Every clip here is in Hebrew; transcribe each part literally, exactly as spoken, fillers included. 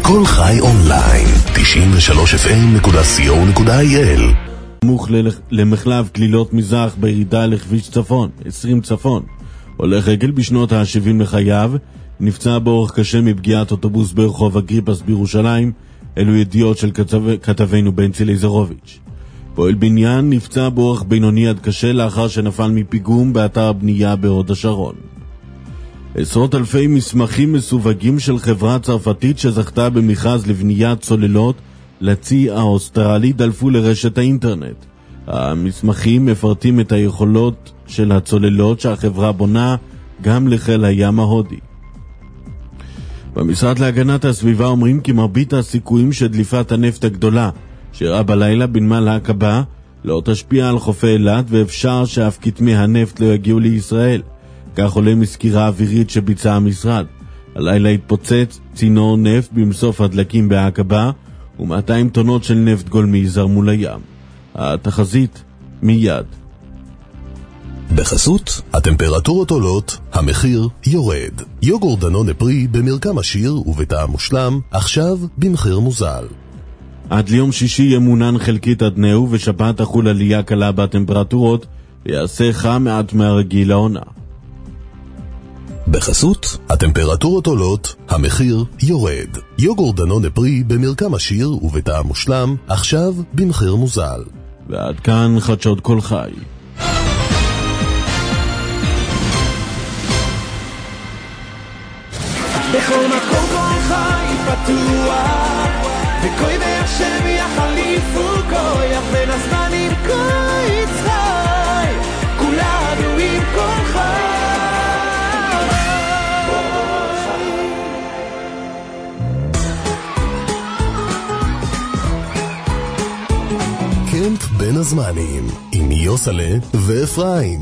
כל חי אונליין, תשעים ושלוש אף אם נקודה סי או נקודה איי אל. סמוך למחלף גלילות מזרח בירידה לכביש צפון, עשרים צפון. הולך רגל בשנות ה-שבעים לחייו, נפצע באורח קשה מפגיעת אוטובוס ברחוב אגריפס בירושלים. אלו ידיעות של כתב... כתבנו בנצי ליזרוביץ'. פועל בניין נפצע באורח בינוני עד קשה לאחר שנפל מפיגום באתר הבנייה בהוד השרון. עשרות אלפי מסמכים מסווגים של חברה צרפתית שזכתה במכרז לבניית צוללות לצי האוסטרלי דלפו לרשת האינטרנט. המסמכים מפרטים את היכולות של הצוללות שהחברה בונה גם לחיל הים ההודי. במשרד להגנת הסביבה אומרים כי מרבית הסיכויים שדליפת הנפט הגדולה שאירעה בלילה בנמל העקבה לא תשפיע על חופי אילת, ואפשר שאף כתמי הנפט לא יגיעו לישראל. כך עולה מסקירה אווירית שביצע המשרד. הלילה התפוצץ צינור נפט במסוף הדלקים בעקבה, ו-מאתיים טונות של נפט גולמי זרמו לים. התחזית מיד. בחסות, הטמפרטורות עולות, המחיר יורד. יוגורט דנונה פרי במרקם עשיר ובטעם מושלם, עכשיו במחיר מוזל. עד ליום שישי ימונן חלקית עד נאו, ושבת תחול עלייה קלה בטמפרטורות, ויעשה חם מעט מהרגיל לעונה. בחסות, הטמפרטורות עולות, המחיר יורד. יוגורט דנונה פרי במרקם עשיר ובטעם מושלם, עכשיו במחיר מוזל. ועד כאן חדשות כל חי. בכל מקום כל חי פתוח, וקוי והשם יחליפו כוח, בין הזמנים כה יצחי, כולנו עם כל חי. קמפ בין הזמנים, עם יוסלה ואפרים.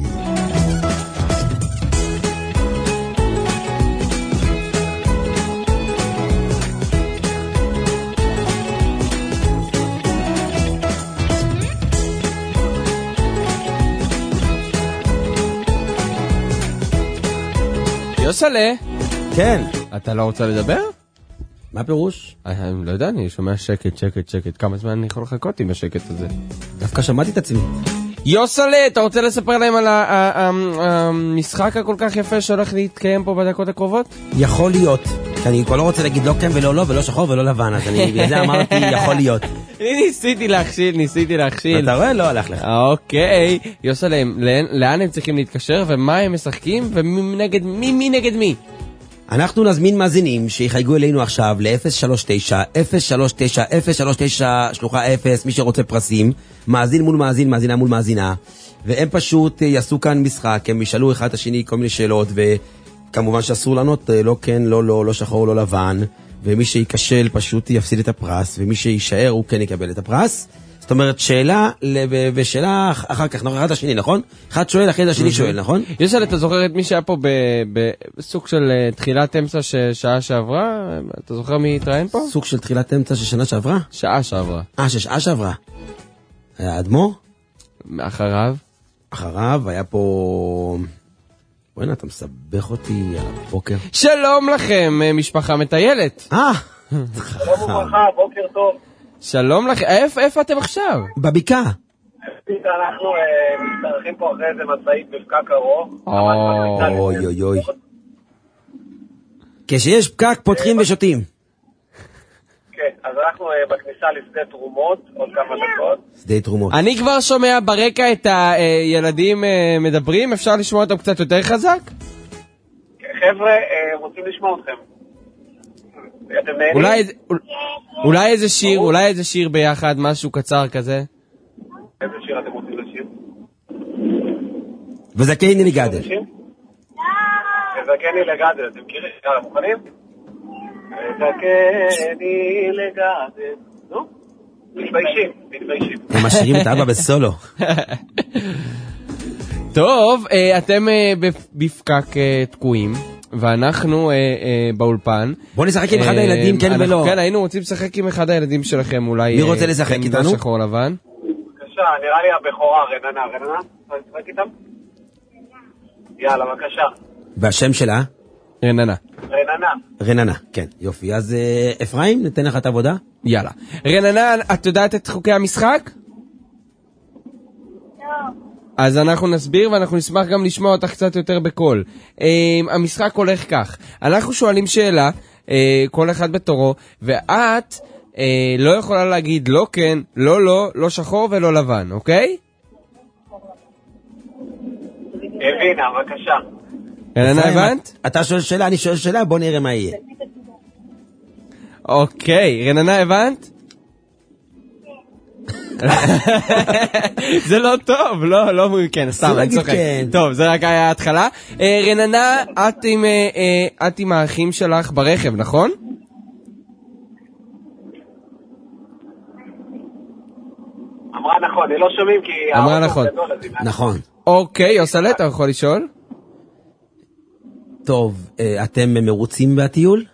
יוסלה. כן. אתה לא רוצה לדבר? מה פירוש? אני לא יודע, אני שומע שקט, שקט, שקט. כמה זמן אני יכול לחכות עם השקט הזה? דווקא שמעתי את עצמי. יוסלה, אתה רוצה לספר להם על המשחק הכל כך יפה שהולך להתקיים פה בדקות הקרובות? יכול להיות. אני כבר לא רוצה להגיד לא כן ולא לא, ולא שחור ולא לבן, אז אני בגלל זה אמרתי יכול להיות. אני ניסיתי להכשיל, ניסיתי להכשיל. אתה רואה? לא הלך לך. אוקיי. יוסלה, לאן הם צריכים להתקשר ומה הם משחקים ומי נגד מי, מי נגד מי? אנחנו נזמין מאזינים שיחייגו אלינו עכשיו ל-אפס שלוש תשע אפס שלוש תשע אפס שלוש תשע שלוחה אפס, מי שרוצה פרסים, מאזין מול מאזין, מאזינה מול מאזינה, והם פשוט יעשו כאן משחק, הם ישאלו אחד את השני כל מיני שאלות, וכמובן שאסור לענות לא כן, לא לא, לא שחור, לא לבן, ומי שיקשל פשוט יפסיד את הפרס, ומי שישאר הוא כן יקבל את הפרס. זאת אומרת, שאלה ושאלה אחר כך, אחד השני, נכון? אחד שואל, אחרי השני שואל, נכון? יוסל, אתה זוכר את מי שהיה פה בסוג של תחילת אמצע ששעה שעברה? אתה זוכר מי התראיין פה? סוג של תחילת אמצע ששנה שעברה? שעה שעברה. אה, ששעה שעברה. היה אדמו? אחריו? אחריו היה פה... בוא'נה, אתה מסבך אותי על הבוקר. שלום לכם, משפחה מטיילת. אה! שלום וברכה, בוקר טוב. שלום לכם, איפה, איפה אתם עכשיו? בבקעה. אנחנו מסתרחים פה אחרי איזה מסעית בפקק ארוך. אוי אוי אוי. כשיש פקק פותחים ושותים. כן, אז אנחנו בכניסה לשדה תרומות, עוד כמה דקות. שדה תרומות. אני כבר שומע ברקע את הילדים מדברים, אפשר לשמוע אותם קצת יותר חזק? חבר'ה, רוצים לשמוע אתכם. אולי, אולי איזה שיר, אולי איזה שיר ביחד, משהו קצר כזה. איזה שיר אתם רוצים לשיר? וזכני לגדל. וזכני לגדל, אתם מכירים? יאללה, מוכנים? וזכני לגדל. נו? מתביישים, מתביישים. הם משאירים את אבא בסולו. טוב, אתם בפקק תקועים. ואנחנו אה, אה, באולפן. בוא נשחק עם אחד הילדים, כן אנחנו, ולא. כן, היינו רוצים לשחק עם אחד הילדים שלכם, אולי... מי רוצה לשחק אה, איתנו? שחור לבן. בבקשה, נראה לי הבכורה, רננה, רננה, אתה לשחק איתם? יאללה, בבקשה. והשם שלה? רננה. רננה. רננה, כן, יופי. אז אה, אפרים, ניתן לך את העבודה? יאללה. רננה, את יודעת את חוקי המשחק? לא. אז אנחנו נסביר ואנחנו נשמח גם לשמוע אותך קצת יותר בקול. אה, המשחק הולך כך. אנחנו שואלים שאלה, אה, כל אחד בתורו, ואת אה, לא יכולה להגיד לא כן, לא לא, לא שחור ולא לבן, אוקיי? הבינה, בבקשה. רננה, אפרים, הבנת? אתה שואל שאלה, אני שואל שאלה, בוא נראה מה יהיה. אוקיי, רננה, הבנת? זה לא טוב, לא, לא, כן, סתם, אני צוחק. טוב, זה רק היה ההתחלה. רננה, את עם האחים שלך ברכב, נכון? אמרה נכון, אני לא שומעים כי... אמרה האוטו נכון. גדול, אז היא מעט. נכון. אוקיי, יוסלה, אתה יכול לשאול? טוב, אה, אתם מרוצים בטיול?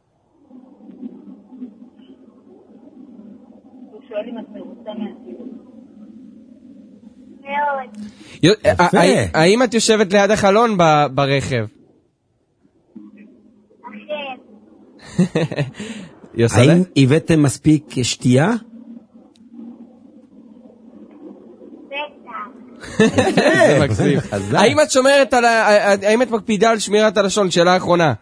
מאוד. יו- יפה. ה- ה- האם את יושבת ליד החלון ב- ברכב? אכן. יוסלה? האם הבאתם מספיק שתייה? בטח. זה מקסים. חזק. האם את שומרת על ה... האם את מקפידה על שמירת הלשון? שאלה האחרונה.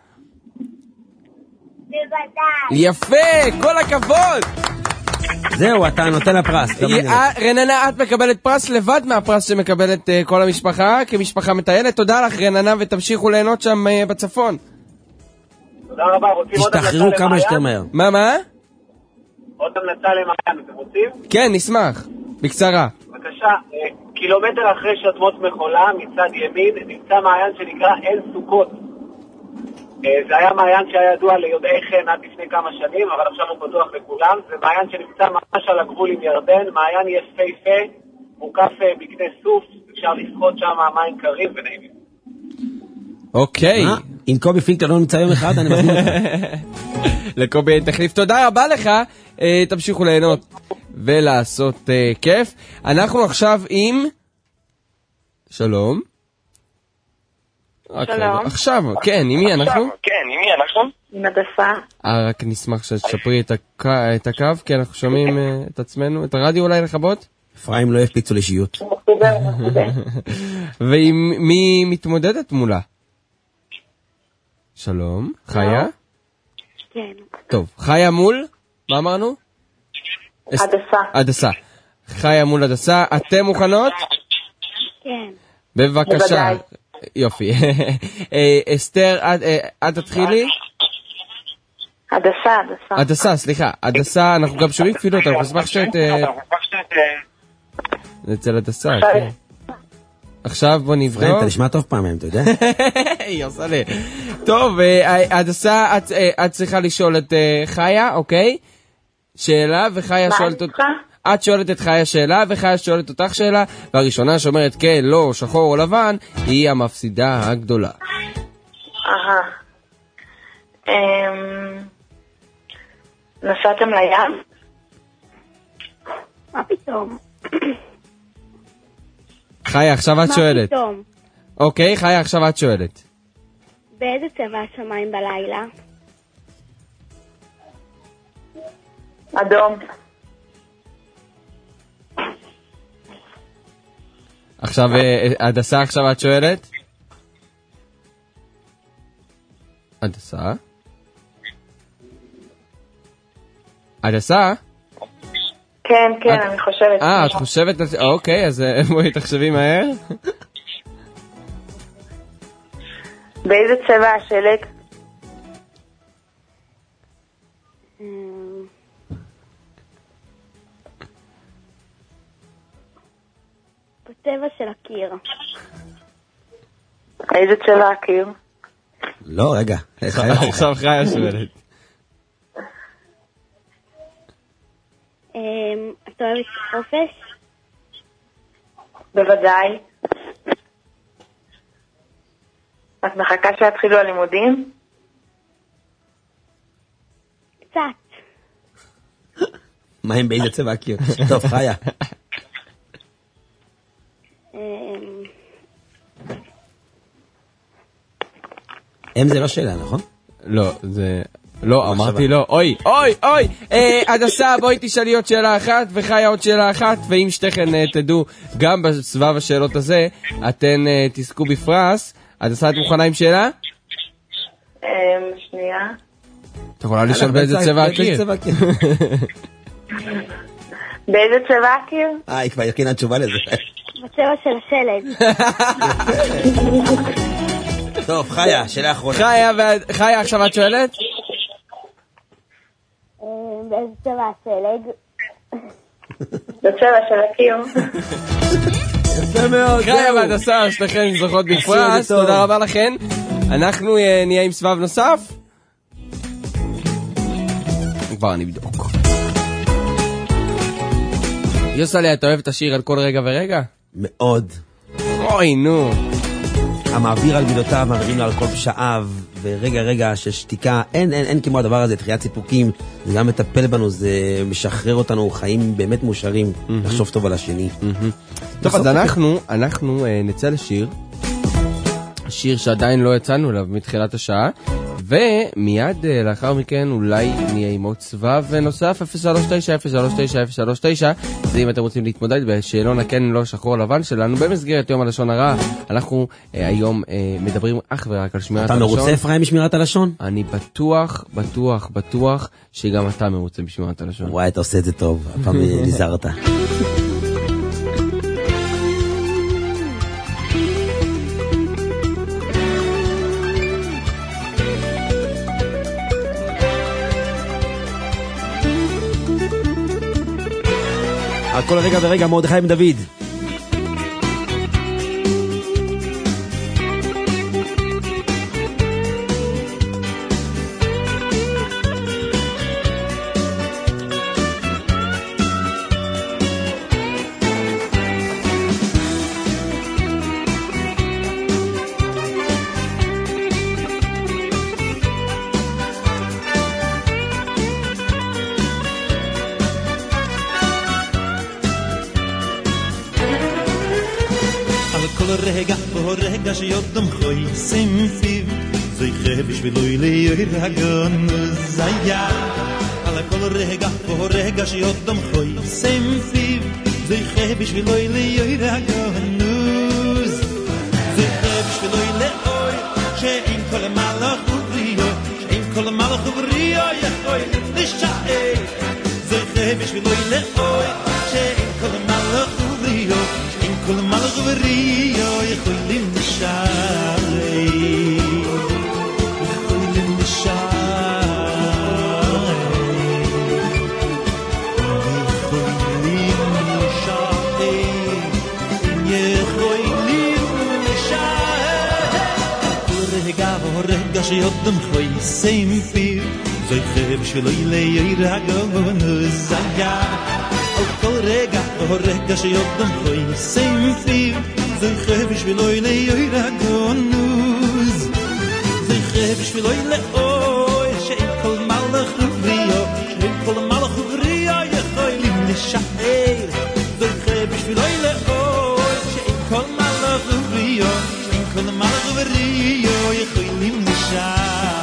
בוודאי. יפה, כל הכבוד! זהו, אתה נותן לה פרס. לא מעניין. אה, רננה, את מקבלת פרס לבד מהפרס שמקבלת אה, כל המשפחה, כמשפחה מטיילת. תודה לך, רננה, ותמשיכו ליהנות שם אה, בצפון. תודה רבה, רוצים עוד המלצה תשתחררו כמה שיותר למעיין? מהר. מה, מה? עוד המלצה למעיין, אתם רוצים? כן, נשמח. בקצרה. בבקשה, אה, קילומטר אחרי שדמות מחולה, מצד ימין, נמצא מעיין שנקרא אל סוכות. אה, זה היה מעיין שהיה ידוע ליודעי חן עד לפני כמה שנים, אבל עכשיו הוא פתוח לכולם. זה מעיין שנמצא ממש על הגבול עם ירדן, מעיין יפהפה, מוקף אה, בקנה סוף, אפשר לשחות שם מים קרים ונעימים. אוקיי. מה? אם קובי פינקלר לא נמצא יום אחד, אני מזמין אותך. לקובי תחליף. תודה רבה לך. אה, תמשיכו ליהנות ולעשות אה, כיף. אנחנו עכשיו עם... שלום. רק שלום. רגע. עכשיו, כן, עם מי אנחנו? כן, עם מי אנחנו? עם הדסה. אה, רק נשמח שתשפרי את הקו, את הקו, כי אנחנו שומעים אה, את עצמנו. את הרדיו אולי לכבות? אפרים לא יפליצו לאישיות. ועם מי מתמודדת מולה? שלום, חיה? כן. טוב, חיה מול? מה אמרנו? הדסה. הדסה. חיה מול הדסה. אתם מוכנות? כן. בבקשה. בוודאי. יופי. אה, אסתר, את- אה, את תתחילי? הדסה, הדסה. הדסה, סליחה. הדסה, אנחנו גם שומעים כפילות, אנחנו נשמח שאת... אה, אצל הדסה, כן. עכשיו בוא אפרים, נבדוק. אתה נשמע טוב פעמים, אתה יודע? היא עושה לי. טוב, אה, הדסה, את, אה, את צריכה לשאול את אה, חיה, אוקיי? שאלה, וחיה מה שואלת אני אותך. צריכה? את שואלת את חיה שאלה, וחיה שואלת אותך שאלה, והראשונה שאומרת כן, לא, שחור או לבן, היא המפסידה הגדולה. אהה. אמ, נסעתם לים? מה פתאום? חיה, עכשיו את מה שואלת. פתאום? אוקיי, חיה, עכשיו את שואלת. באיזה צבע השמיים בלילה? אדום. עכשיו, אה, הדסה, עכשיו את שואלת. הדסה? הדסה? כן, כן, את- אני חושבת. אה, את חושבת... אוקיי, אז אה, בואי תחשבי מהר. באיזה צבע השלג? אמ, בצבע של הקיר. איזה צבע הקיר? לא, רגע. חיה, עכשיו חיה שואלת. אמ, את אוהבת חופש? בוודאי. את מחכה שיתחילו הלימודים? קצת. מה עם באיזה צבע הקיר? טוב, חיה. אמ, אם זה לא שאלה, נכון? לא, זה... לא, אמרתי לא. אוי, אוי, אוי! הדסה, בואי תשאלי עוד שאלה אחת, וחיה עוד שאלה אחת, ואם שתיכן תדעו, גם בסבב השאלות הזה, אתן תזכו בפרס. הדסה, את מוכנה עם שאלה? שנייה. את יכולה לשאול באיזה צבע הקיר. באיזה צבע הקיר? אה, היא כבר הכינה תשובה לזה. בצבע של השלג. טוב, חיה, שאלה אחרונה. חיה, חיה, עכשיו את שואלת? באיזה צבע השלג? בצבע של הקיר. יפה מאוד, חיה והדסה, שתיכן זוכות בפרס, תודה רבה לכן. אנחנו נהיה עם סבב נוסף. כבר נבדוק. יוסלי, אתה אוהב את השיר על כל רגע ורגע? מאוד. אוי, נו. המעביר על מידותיו, מעבירים לו על כל פשעיו, ורגע רגע של שתיקה, אין, אין, אין כמו הדבר הזה, תחיית סיפוקים, זה גם מטפל בנו, זה משחרר אותנו, חיים באמת מאושרים, לחשוב טוב על השני. טוב, אז אנחנו, אנחנו נצא לשיר, שיר שעדיין לא יצאנו אליו מתחילת השעה, ומיד לאחר מכן אולי נהיה עם עוד סבב נוסף, אפס שלוש תשע אפס שלוש תשע אפס שלוש תשע, זה אם אתם רוצים להתמודד בשאלון הכן לא שחור לבן שלנו, במסגרת יום הלשון הרע. אנחנו אה, היום אה, מדברים אך ורק על שמירת אתה הלשון. מרוצה אפרים משמירת הלשון? אני בטוח, בטוח, בטוח שגם אתה מרוצה בשמירת הלשון. וואי, אתה עושה את זה טוב, הפעם נזהרת. על כל רגע ורגע, מרדכי בן דוד. רגע ברגע שיודם חויסים פיו זויכה בשבילוי לירגון זיה על כל רגע ברגע שיודם חויסים פיו זויכה בשבילוי לירגון זויכה בשבילוי לאוי שאין כל מלאך ובריאו שאין כל מלאך ובריאו יכול לשער זויכה בשבילוי לאוי שאין כל מלאך ובריאו שאין כל מלאך ובריאו יכולים לשערי יכולים לשערי יכולים לשערי יכולים לשערי כל רגע ורגע שיודם חויסים פיו זויכה בשבילוי לירגון זיה על כל רגע ורגע שיודם חויסים פיו זויכה בשבילוי לירגון זויכה בשבילוי לאוי שאין כל מלאך ובריאו שאין כל מלאך ובריאו יכולים לשער זויכה בשבילוי לאוי שאין כל מלאך ובריאו שאין כל מלאך ובריאו יכולים לשער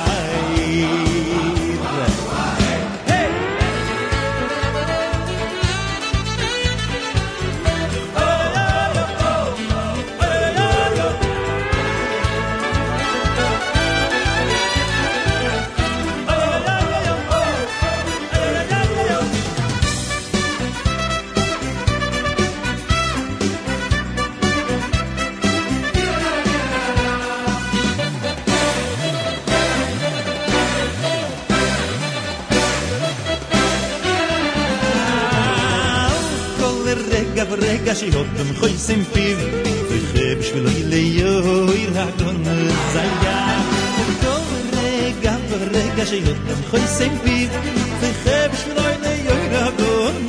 רגע שיודם חויסים פיו זויכה בשבילוי לירגון זיה כל רגע ורגע שיודם חויסים פיו זויכה בשבילוי לירגון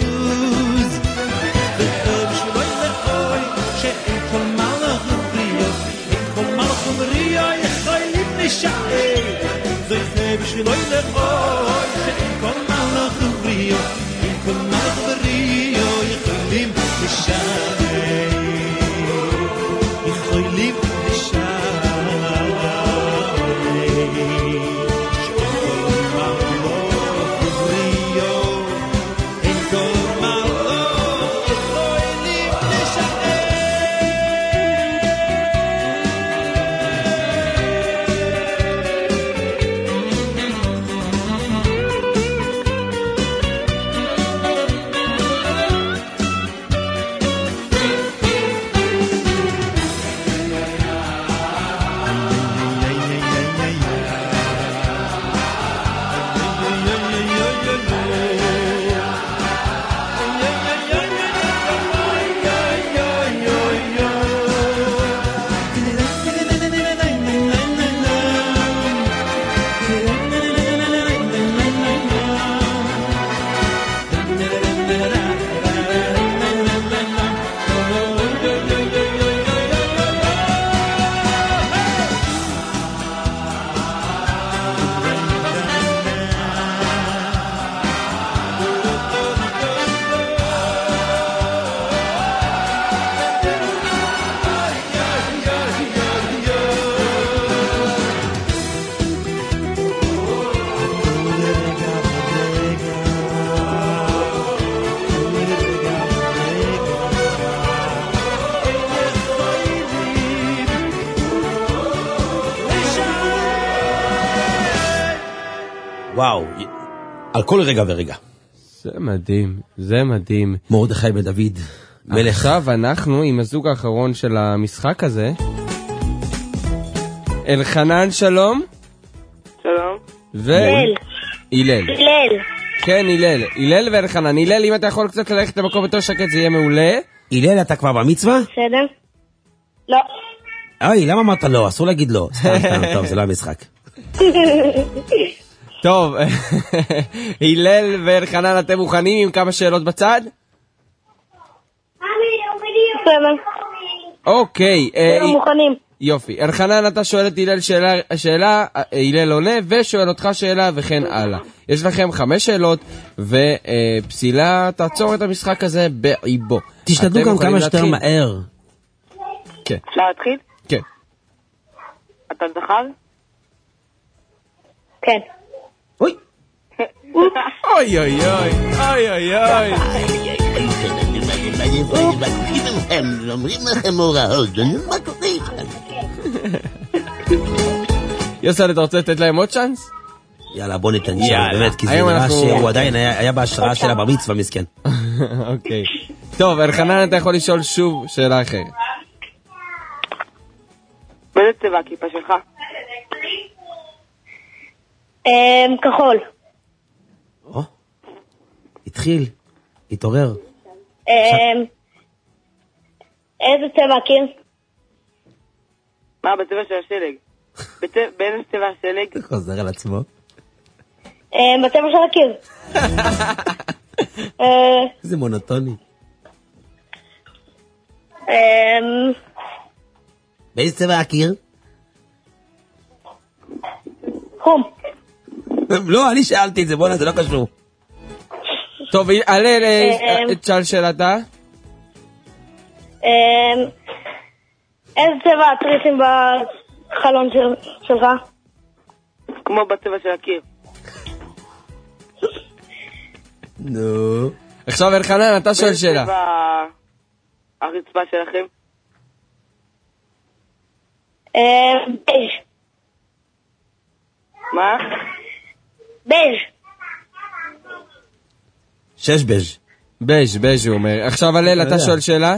זויכה בשבילוי לאוי שאין כל מלאך ובריאו אין כל מלאך ובריאו יכולים לשער זויכה בשבילוי לאוי שאין כל מלאך ובריאו אין כל מלאך ובריאו יכולים לשערי יכולים לשערי על כל רגע ורגע. זה מדהים, זה מדהים. מרדכי בן דוד, מלך. עכשיו אנחנו עם הזוג האחרון של המשחק הזה. אלחנן, שלום. שלום. ו... הלל. הלל. הלל. כן, הלל. הלל ואלחנן. הלל, אם אתה יכול קצת ללכת למקום יותר שקט, זה יהיה מעולה. הלל, אתה כבר במצווה? בסדר? לא. אוי, למה אמרת לא? אסור להגיד לא. סתם, סתם, טוב, זה לא המשחק. טוב, הלל ואלחנן, אתם מוכנים עם כמה שאלות בצד? בסדר. אוקיי. אנחנו מוכנים. יופי. אלחנן, אתה שואל את הלל שאלה, שאלה, הלל עונה, ושואל אותך שאלה, וכן הלאה. יש לכם חמש שאלות, ופסילה תעצור את המשחק הזה בעיבו. תשתדלו גם כמה שיותר מהר. כן. אפשר להתחיל? כן. אתה זכר? כן. אוי. אוי אוי אוי, אוי אוי אוי. הם אומרים לכם הוראות, מה קורה איתכם? יוסל, אתה רוצה לתת להם עוד צ'אנס? יאללה, בוא ניתן שם, באמת, כי זה נראה שהוא עדיין היה בהשראה של הבר מצווה, מסכן. אוקיי. טוב, אלחנן, אתה יכול לשאול שוב שאלה אחרת. באיזה צבע הכיפה שלך? כחול. או, התחיל, התעורר. איזה צבע הקיר? מה, בצבע של השלג? באיזה צבע השלג? חוזר על עצמו. בצבע של הקיר. זה מונוטוני. באיזה צבע הקיר? חום. לא, אני שאלתי את זה, בוא'נה, זה לא קשור. טוב, הלל, תשאל שאלתה. איזה צבע התריסים בחלון שלך? כמו בצבע של הקיר. נו. עכשיו אלחנן, אתה שואל שאלה. באיזה צבע הרצפה שלכם? בייז. מה? בייז. שש בז'. בז', בז' הוא אומר. עכשיו הלל, אתה שואל שאלה?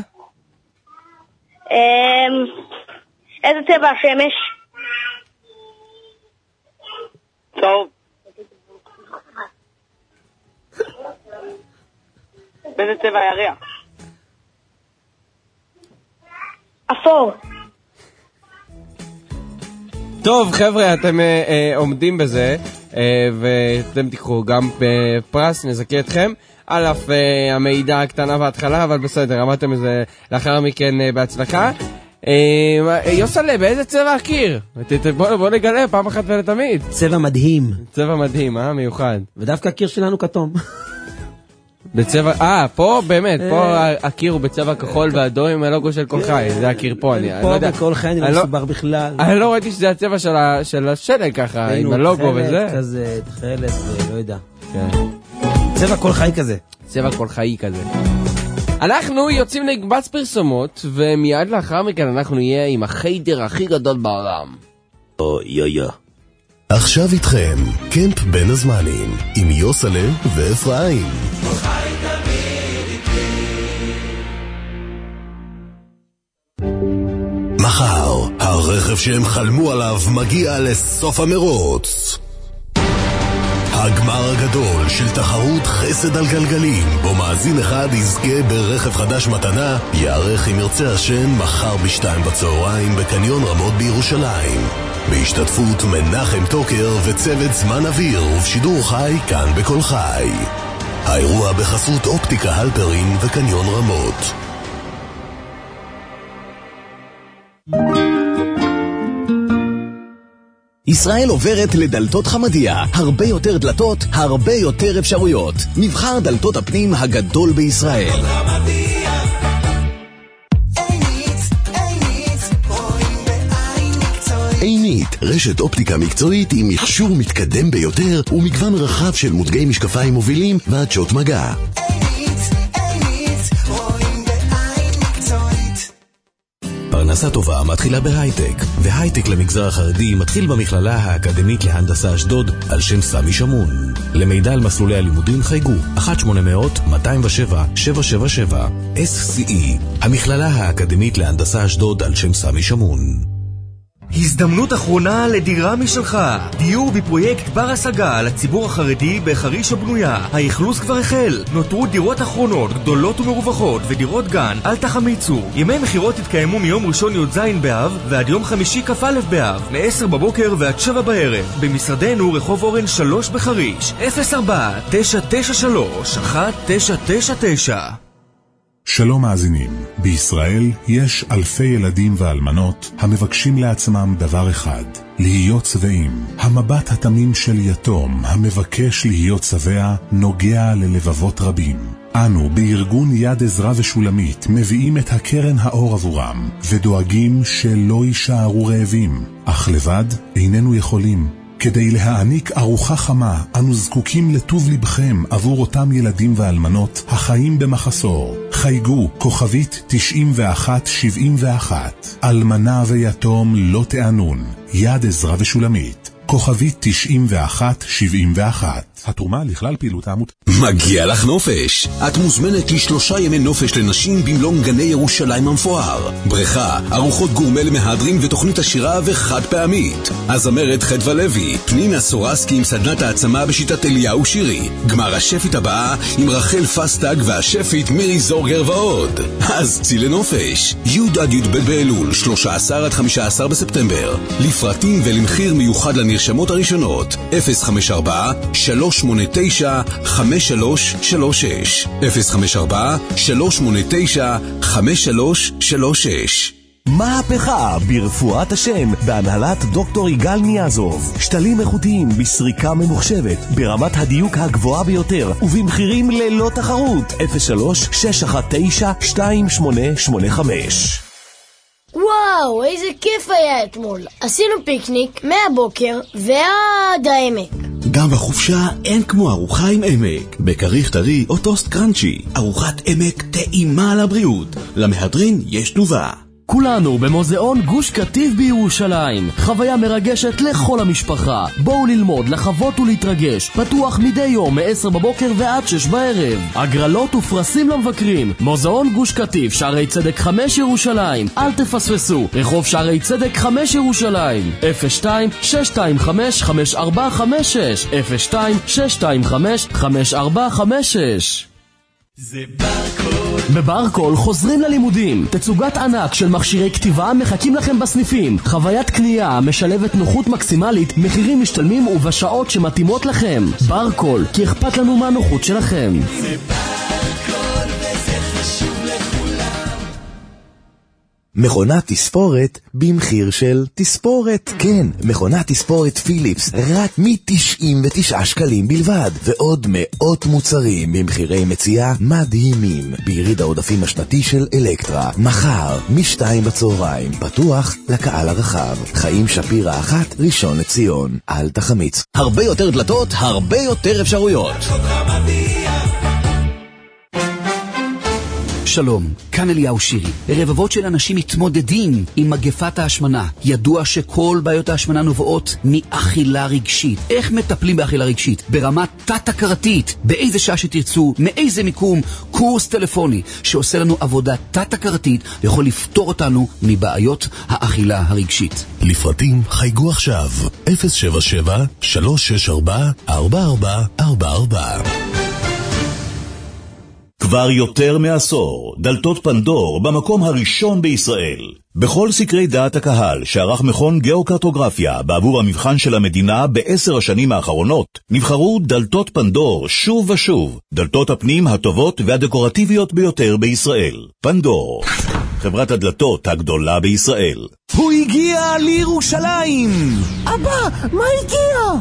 איזה צבע השמש? צהוב. באיזה צבע הירח? אפור. טוב, חבר'ה, אתם אה, אה, עומדים בזה, אה, ואתם תיקחו גם בפרס, נזכה אתכם, על אף אה, המידע הקטנה בהתחלה, אבל בסדר, אמרתם את זה לאחר מכן אה, בהצלחה. אה, יוסלה, באיזה צבע הקיר? בוא, בוא נגלה פעם אחת ולתמיד. צבע מדהים. צבע מדהים, אה? מיוחד. ודווקא הקיר שלנו כתום. בצבע, אה, פה באמת, פה הקיר הוא בצבע כחול ואדום עם הלוגו של כל חי, זה הקיר פה, אני לא יודע. פה בכל חי אני לא מסובר בכלל. אני לא ראיתי שזה הצבע של השלג ככה, עם הלוגו וזה. תכלת כזה, תכלת, לא יודע. צבע כל חי כזה. צבע כל חי כזה. אנחנו יוצאים לקבץ פרסומות, ומיד לאחר מכן אנחנו נהיה עם החיידר הכי גדול בעולם. אוי אוי אוי. עכשיו איתכם, קמפ בין הזמנים, עם יוסלה ואפרים. מחר, הרכב שהם חלמו עליו מגיע לסוף המרוץ. הגמר הגדול של תחרות חסד על גלגלים, בו מאזין אחד יזכה ברכב חדש מתנה, יערך אם ירצה השם מחר בשתיים בצהריים בקניון רמות בירושלים. בהשתתפות מנחם טוקר וצוות זמן אוויר ובשידור חי כאן בכל חי. האירוע בחסות אופטיקה הלפרין וקניון רמות. ישראל עוברת לדלתות חמדיה, הרבה יותר דלתות, הרבה יותר אפשרויות. מבחר דלתות הפנים הגדול בישראל. עינית, רשת אופטיקה מקצועית עם מכשור מתקדם ביותר ומגוון רחב של מותגי משקפיים מובילים ועדשות מגע. פרנסה טובה מתחילה בהייטק, והייטק למגזר החרדי מתחיל במכללה האקדמית להנדסה אשדוד על שם סמי שמון. למידע על מסלולי הלימודים חייגו אחת שמונה אפס אפס מאתיים ושבע שבע שבע שבע. אס סי אי, המכללה האקדמית להנדסה אשדוד על שם סמי שמון. הזדמנות אחרונה לדירה משלך. דיור בפרויקט בר השגה לציבור החרדי בחריש הבנויה. האכלוס כבר החל. נותרו דירות אחרונות, גדולות ומרווחות ודירות גן. אל תחמיצו. ימי מחירות יתקיימו מיום ראשון י"ז באב ועד יום חמישי כ"א באב, מ-עשר בבוקר ועד שבע בערב. במשרדנו רחוב אורן שלוש בחריש. אפס ארבע תשע תשע שלוש אחת תשע תשע תשע. שלום מאזינים, בישראל יש אלפי ילדים ואלמנות המבקשים לעצמם דבר אחד, להיות שבעים. המבט התמים של יתום המבקש להיות שבע נוגע ללבבות רבים. אנו בארגון יד עזרא ושולמית מביאים את הקרן האור עבורם ודואגים שלא יישארו רעבים, אך לבד איננו יכולים. כדי להעניק ארוחה חמה, אנו זקוקים לטוב לבכם עבור אותם ילדים ואלמנות החיים במחסור. חייגו כוכבית תשעים ואחת שבעים ואחת. אלמנה ויתום לא תענון. יד עזרא ושולמית. כוכבית תשעים ואחת שבעים ואחת. התרומה לכלל פעילות העמות. מגיע לך נופש. את מוזמנת לשלושה ימי נופש לנשים במלון גני ירושלים המפואר. בריכה, ארוחות גורמה למהדרין ותוכנית עשירה וחד פעמית. הזמרת חדווה לוי, פנינה סורסקי עם סדנת העצמה בשיטת אליהו שירי. גמר השפית הבאה עם רחל פסטג והשפית מירי זורגר ועוד. אז צי לנופש. י' עד י' ב' באלול, שלושה עשר עד חמישה עשר בספטמבר. לפרטים ולמחיר מיוחד לנרשמות הראשונות. אפס חמש ארבע שלוש שמונה תשע חמש שלוש שלוש שש אפס חמש ארבע שלוש שמונה תשע חמש שלוש שלוש שש. מהפכה ברפואת השם בהנהלת דוקטור יגאל ניאזוב. שתלים איכותיים בסריקה ממוחשבת ברמת הדיוק הגבוהה ביותר ובמחירים ללא תחרות. אפס שלוש שש אחת תשע שתיים שמונה שמונה חמש. וואו, איזה כיף היה אתמול. עשינו פיקניק מהבוקר ועד העמק. גם בחופשה אין כמו ארוחה עם עמק. בקריך טרי או טוסט קרנצ'י. ארוחת עמק טעימה לבריאות. למהדרין יש תנובה. כולנו במוזיאון גוש קטיף בירושלים. חוויה מרגשת לכל המשפחה. בואו ללמוד, לחוות ולהתרגש. פתוח מדי יום מ-עשר בבוקר ועד שש בערב. הגרלות ופרסים למבקרים. מוזיאון גוש קטיף, שערי צדק חמש ירושלים. אל תפספסו. רחוב שערי צדק חמש ירושלים. אפס שתיים שש שתיים חמש חמש ארבע חמש שש אפס שתיים שש שתיים חמש חמש ארבע חמש שש. זה ברקול. בברקול חוזרים ללימודים. תצוגת ענק של מכשירי כתיבה מחכים לכם בסניפים. חוויית קנייה משלבת נוחות מקסימלית, מחירים משתלמים ובשעות שמתאימות לכם. ברקול, כי אכפת לנו מהנוחות שלכם. זה ברקול וזה חשוב לכולם. מכונת תספורת במחיר של תספורת. כן, מכונת תספורת פיליפס רק מ-תשעים ותשעה שקלים בלבד, ועוד מאות מוצרים במחירי מציאה מדהימים ביריד העודפים השנתי של אלקטרה. מחר משתיים בצהריים, פתוח לקהל הרחב. חיים שפירה אחת, ראשון לציון. אל תחמיץ. הרבה יותר דלתות, הרבה יותר אפשרויות. שלום, כאן אליהו שירי. רבבות של אנשים מתמודדים עם מגפת ההשמנה. ידוע שכל בעיות ההשמנה נובעות מאכילה רגשית. איך מטפלים באכילה רגשית? ברמה תת-הכרתית, באיזה שעה שתרצו, מאיזה מיקום, קורס טלפוני שעושה לנו עבודה תת-הכרתית ויכול לפתור אותנו מבעיות האכילה הרגשית. לפרטים חייגו עכשיו אפס שבע שבע שלוש שש ארבע ארבע ארבע ארבע ארבע. כבר יותר מעשור, דלתות פנדור במקום הראשון בישראל. בכל סקרי דעת הקהל שערך מכון גיאוקרטוגרפיה בעבור המבחן של המדינה בעשר השנים האחרונות, נבחרו דלתות פנדור שוב ושוב, דלתות הפנים הטובות והדקורטיביות ביותר בישראל. פנדור, חברת הדלתות הגדולה בישראל. הוא הגיע לירושלים! אבא, מה הגיע?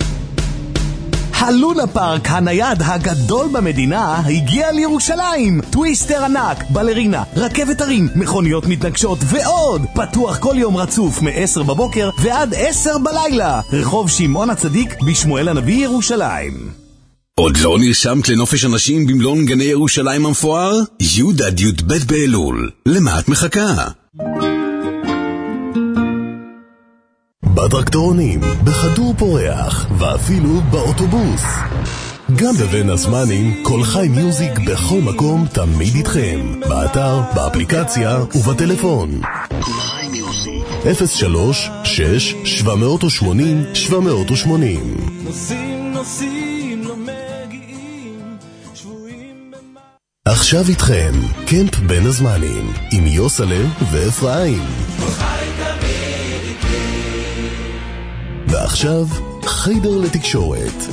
הלונה פארק הנייד הגדול במדינה הגיע לירושלים. טוויסטר ענק, בלרינה, רכבת הרים, מכוניות מתנגשות ועוד. פתוח כל יום רצוף מ-עשר בבוקר ועד עשר בלילה. רחוב שמעון הצדיק בשמואל הנביא ירושלים. עוד לא נרשמת לנופש אנשים במלון גני ירושלים המפואר? י' עד י' ב' באלול. למה את מחכה? בטרקטורונים, בכדור פורח, ואפילו באוטובוס. גם בבין הזמנים, כל חי מיוזיק בכל מקום תמיד איתכם. באתר, באפליקציה ובטלפון. אפס שלוש שש שבע שמונים שבע שמונים. נוסעים נוסעים לא מגיעים שבועים במה. עכשיו איתכם, קמפ בין הזמנים, עם יוסלה ואפרים. ועכשיו, חיידר לתקשורת.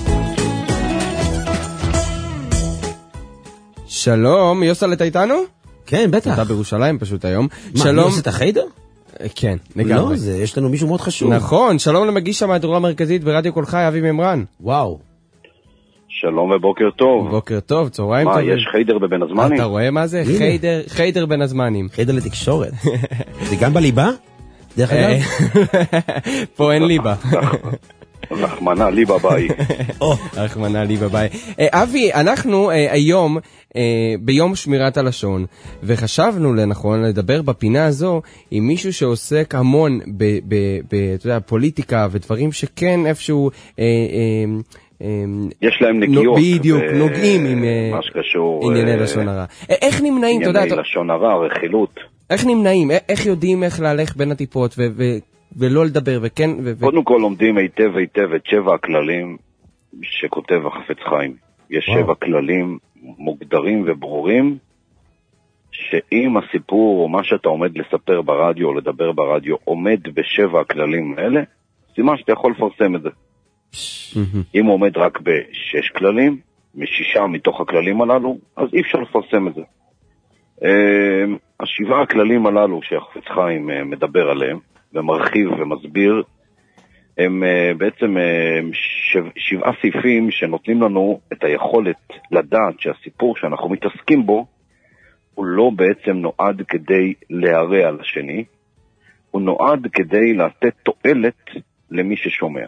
שלום, יוסל, אתה איתנו? כן, בטח. אתה בירושלים פשוט היום. מה, שלום. אני עושה את החיידר? כן, לגמרי. לא, זה, יש לנו מישהו מאוד חשוב. נכון, שלום למגיש המהדורה המרכזית ברדיו כל חי, אבי ממרן. וואו. שלום ובוקר טוב. בוקר טוב, צהריים מה, טובים. יש חיידר בבין הזמנים? אתה רואה מה זה? חיידר, חיידר בין הזמנים. חיידר לתקשורת. זה גם בליבה? דרך אגב? פה אין ליבה. רחמנה ליבה ביי. רחמנה ליבה ביי. אבי, אנחנו היום ביום שמירת הלשון, וחשבנו לנכון לדבר בפינה הזו עם מישהו שעוסק המון בפוליטיקה ודברים שכן איפשהו יש להם נגיעות. בדיוק, נוגעים עם מה שקשור ענייני לשון הרע. איך נמנעים, אתה יודע? ענייני לשון הרע, רכילות. איך נמנעים? איך יודעים איך להלך בין הטיפות ולא לדבר, וכן... קודם כל לומדים היטב היטב את שבע הכללים שכותב החפץ חיים. יש שבע כללים מוגדרים וברורים, שאם הסיפור או מה שאתה עומד לספר ברדיו או לדבר ברדיו עומד בשבע הכללים האלה, סימן שאתה יכול לפרסם את זה. אם הוא עומד רק בשש כללים, משישה מתוך הכללים הללו, אז אי אפשר לפרסם את זה. השבעה הכללים הללו שהחפץ חיים מדבר עליהם, ומרחיב ומסביר, הם בעצם שבעה סעיפים שנותנים לנו את היכולת לדעת שהסיפור שאנחנו מתעסקים בו, הוא לא בעצם נועד כדי להרע על השני, הוא נועד כדי לתת תועלת למי ששומע.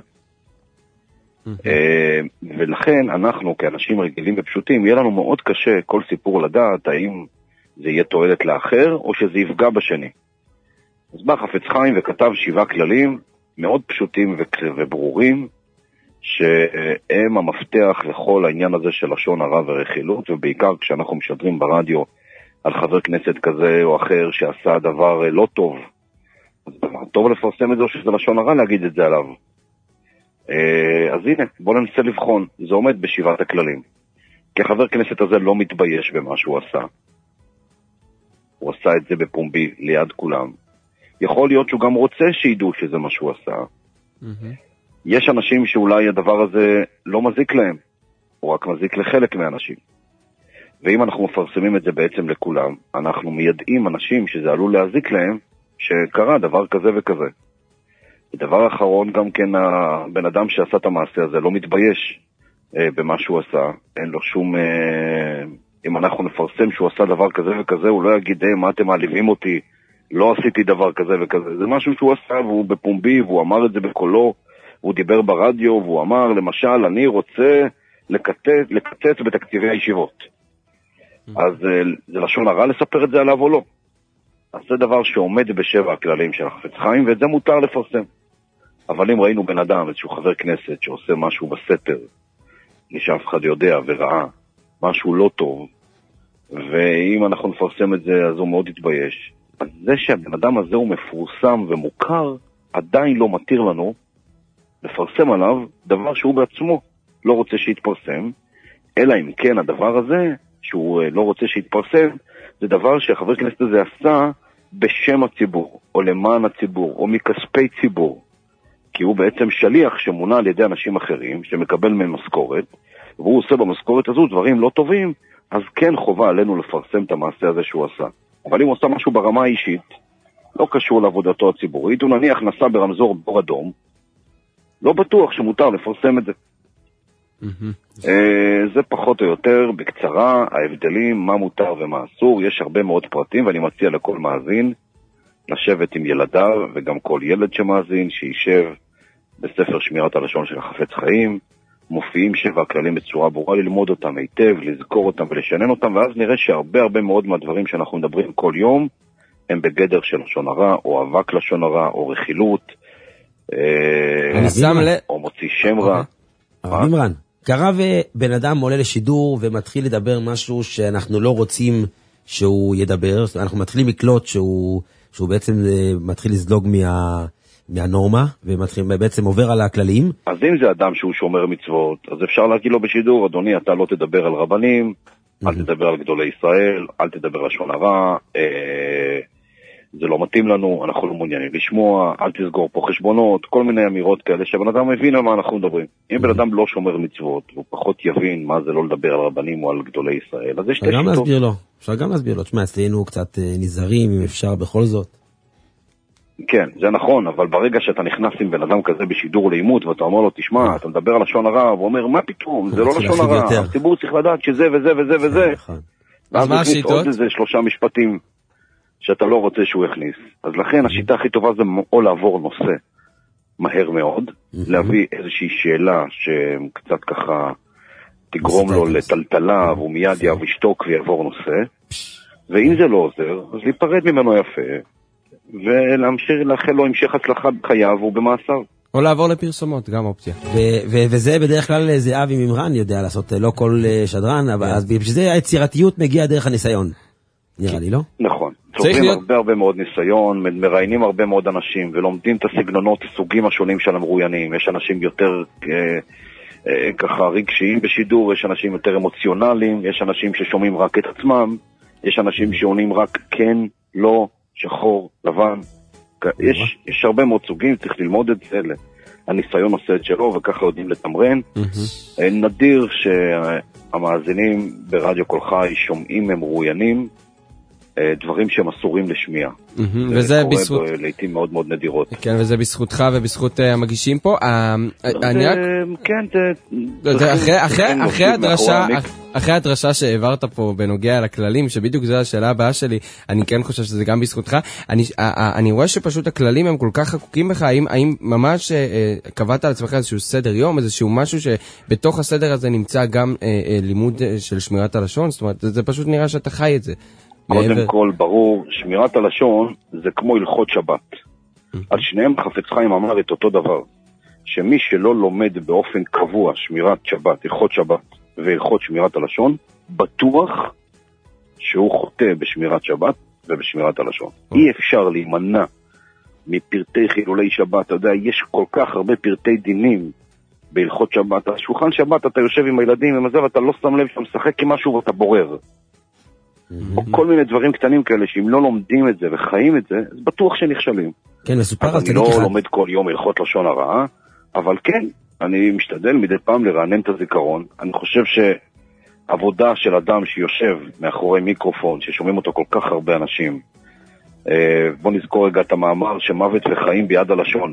ולכן אנחנו כאנשים רגילים ופשוטים, יהיה לנו מאוד קשה כל סיפור לדעת האם זה יהיה תועלת לאחר או שזה יפגע בשני. אז בא חפץ חיים וכתב שבעה כללים מאוד פשוטים וברורים, שהם המפתח לכל העניין הזה של לשון הרע ורכילות, ובעיקר כשאנחנו משדרים ברדיו על חבר כנסת כזה או אחר שעשה דבר לא טוב, אז טוב לפרסם את זה שזה לשון הרע להגיד את זה עליו. אז הנה, בוא ננסה לבחון, זה עומד בשבעת הכללים. כי חבר כנסת הזה לא מתבייש במה שהוא עשה. הוא עשה את זה בפומבי ליד כולם. יכול להיות שהוא גם רוצה שידעו שזה מה שהוא עשה. Mm-hmm. יש אנשים שאולי הדבר הזה לא מזיק להם, או רק מזיק לחלק מהאנשים. ואם אנחנו מפרסמים את זה בעצם לכולם, אנחנו מיידעים אנשים שזה עלול להזיק להם, שקרה דבר כזה וכזה. דבר אחרון, גם כן הבן אדם שעשה את המעשה הזה לא מתבייש אה, במה שהוא עשה. אין לו שום... אה, אם אנחנו נפרסם שהוא עשה דבר כזה וכזה, הוא לא יגיד, אה, מה אתם מעליבים אותי? לא עשיתי דבר כזה וכזה. זה משהו שהוא עשה, והוא בפומבי, והוא אמר את זה בקולו, והוא דיבר ברדיו, והוא אמר, למשל, אני רוצה לקצץ, לקצץ בתקציבי הישיבות. אז זה לשון הרע לספר את זה עליו או לא? אז זה דבר שעומד בשבע הכללים של החפץ חיים, ואת זה מותר לפרסם. אבל אם ראינו בן אדם, איזשהו חבר כנסת שעושה משהו בסתר, מי שאף אחד יודע וראה, משהו לא טוב, ואם אנחנו נפרסם את זה, אז הוא מאוד יתבייש. אז זה שהבן אדם הזה הוא מפורסם ומוכר, עדיין לא מתיר לנו לפרסם עליו דבר שהוא בעצמו לא רוצה שיתפרסם, אלא אם כן הדבר הזה, שהוא לא רוצה שיתפרסם, זה דבר שהחבר כנסת הזה עשה בשם הציבור, או למען הציבור, או מכספי ציבור. כי הוא בעצם שליח שמונה על ידי אנשים אחרים, שמקבל מהם משכורת, והוא עושה במשכורת הזו דברים לא טובים, אז כן חובה עלינו לפרסם את המעשה הזה שהוא עשה. אבל אם הוא עושה משהו ברמה האישית, לא קשור לעבודתו הציבורית, הוא נניח נסע ברמזור בור אדום, לא בטוח שמותר לפרסם את זה. זה פחות או יותר בקצרה ההבדלים מה מותר ומה אסור. יש הרבה מאוד פרטים, ואני מציע לכל מאזין לשבת עם ילדיו, וגם כל ילד שמאזין שישב בספר שמירת הלשון של החפץ חיים. מופיעים שבע הכללים בצורה ברורה, ללמוד אותם היטב, לזכור אותם ולשנן אותם, ואז נראה שהרבה הרבה מאוד מהדברים שאנחנו מדברים כל יום הם בגדר של לשון הרע, או אבק לשון הרע, או רכילות, אני שם לב... או מוציא שם רע. הרב מימרן, קרה ובן אדם עולה לשידור ומתחיל לדבר משהו שאנחנו לא רוצים שהוא ידבר, אנחנו מתחילים לקלוט שהוא, שהוא בעצם מתחיל לזלוג מה, מהנורמה, ובעצם עובר על הכללים. אז אם זה אדם שהוא שומר מצוות, אז אפשר להגיד לו בשידור, אדוני, אתה לא תדבר על רבנים, אל תדבר על גדולי ישראל, אל תדבר לשון הרע, אה, זה לא מתאים לנו, אנחנו לא מעוניינים לשמוע, אל תסגור פה חשבונות, כל מיני אמירות כאלה שבן אדם מבין על מה אנחנו מדברים. אם בן אדם לא שומר מצוות, הוא פחות יבין מה זה לא לדבר על רבנים או על גדולי ישראל, אז יש שתי שיטות. אפשר גם להסביר לו, אפשר גם להסביר לו, תשמע, אצלנו קצת נזהרים, אם אפשר בכל זאת. כן, זה נכון, אבל ברגע שאתה נכנס עם בן אדם כזה בשידור לאימות, ואתה אומר לו, תשמע, אתה מדבר על לשון הרע, והוא אומר, מה פתאום, זה לא לשון הרע, הציבור צריך לדעת שזה וזה וזה וזה. אז מה השיטות? עוד איזה שלושה משפטים שאתה לא רוצה שהוא יכניס. אז לכן השיטה הכי טובה זה או לעבור נושא מהר מאוד, להביא איזושהי שאלה שקצת ככה תגרום לו לטלטלה, והוא מיד ישתוק ויעבור נושא, ואם זה לא עוזר, אז להיפרד ממנו יפה, ולהמשיך לאחל לו המשך הצלחה בחייו ובמעשיו. או לעבור לפרסומות, גם אופציה. וזה בדרך כלל זה אבי מימרן יודע לעשות, לא כל שדרן, אז בשביל היצירתיות מגיעה דרך הניסיון. נראה לי, לא? נכון. צורכים הרבה הרבה מאוד ניסיון, מראיינים הרבה מאוד אנשים, ולומדים את הסגנונות, הסוגים השונים של המרואיינים. יש אנשים יותר ככה רגשיים בשידור, יש אנשים יותר אמוציונליים, יש אנשים ששומעים רק את עצמם, יש אנשים שעונים רק כן, לא, שחור, לבן. יש, יש הרבה מאוד סוגים, צריך ללמוד את זה, הניסיון עושה את שלו, וככה יודעים לתמרן. נדיר שהמאזינים ברדיו קול חי שומעים הם מרואיינים, דברים שהם אסורים לשמיעה. וזה בזכות... קורה לעתים מאוד מאוד נדירות. כן, וזה בזכותך ובזכות המגישים פה. אני רק... כן, אחרי הדרשה שהעברת פה בנוגע לכללים, שבדיוק זו השאלה הבאה שלי, אני כן חושב שזה גם בזכותך. אני רואה שפשוט הכללים הם כל כך חקוקים בך, האם ממש קבעת על עצמך איזשהו סדר יום, איזשהו משהו שבתוך הסדר הזה נמצא גם לימוד של שמירת הלשון? זאת אומרת, זה פשוט נראה שאתה חי את זה. קודם כל, ברור, שמירת הלשון זה כמו הלכות שבת. על שניהם חפץ חיים אמר את אותו דבר, שמי שלא לומד באופן קבוע שמירת שבת, הלכות שבת והלכות שמירת הלשון, בטוח שהוא חוטא בשמירת שבת ובשמירת הלשון. אי אפשר להימנע מפרטי חילולי שבת, אתה יודע, יש כל כך הרבה פרטי דינים בהלכות שבת. על שולחן שבת אתה יושב עם הילדים עם הזה ואתה לא שם לב שאתה משחק עם משהו ואתה בורר. או כל מיני דברים קטנים כאלה, שאם לא לומדים את זה וחיים את זה, אז בטוח שנכשלים. כן, מסופר על צדיק אחד. אני לא לומד כל יום הלכות לשון הרע, אבל כן, אני משתדל מדי פעם לרענן את הזיכרון. אני חושב שעבודה של אדם שיושב מאחורי מיקרופון, ששומעים אותו כל כך הרבה אנשים, בוא נזכור רגע את המאמר שמוות וחיים ביד הלשון.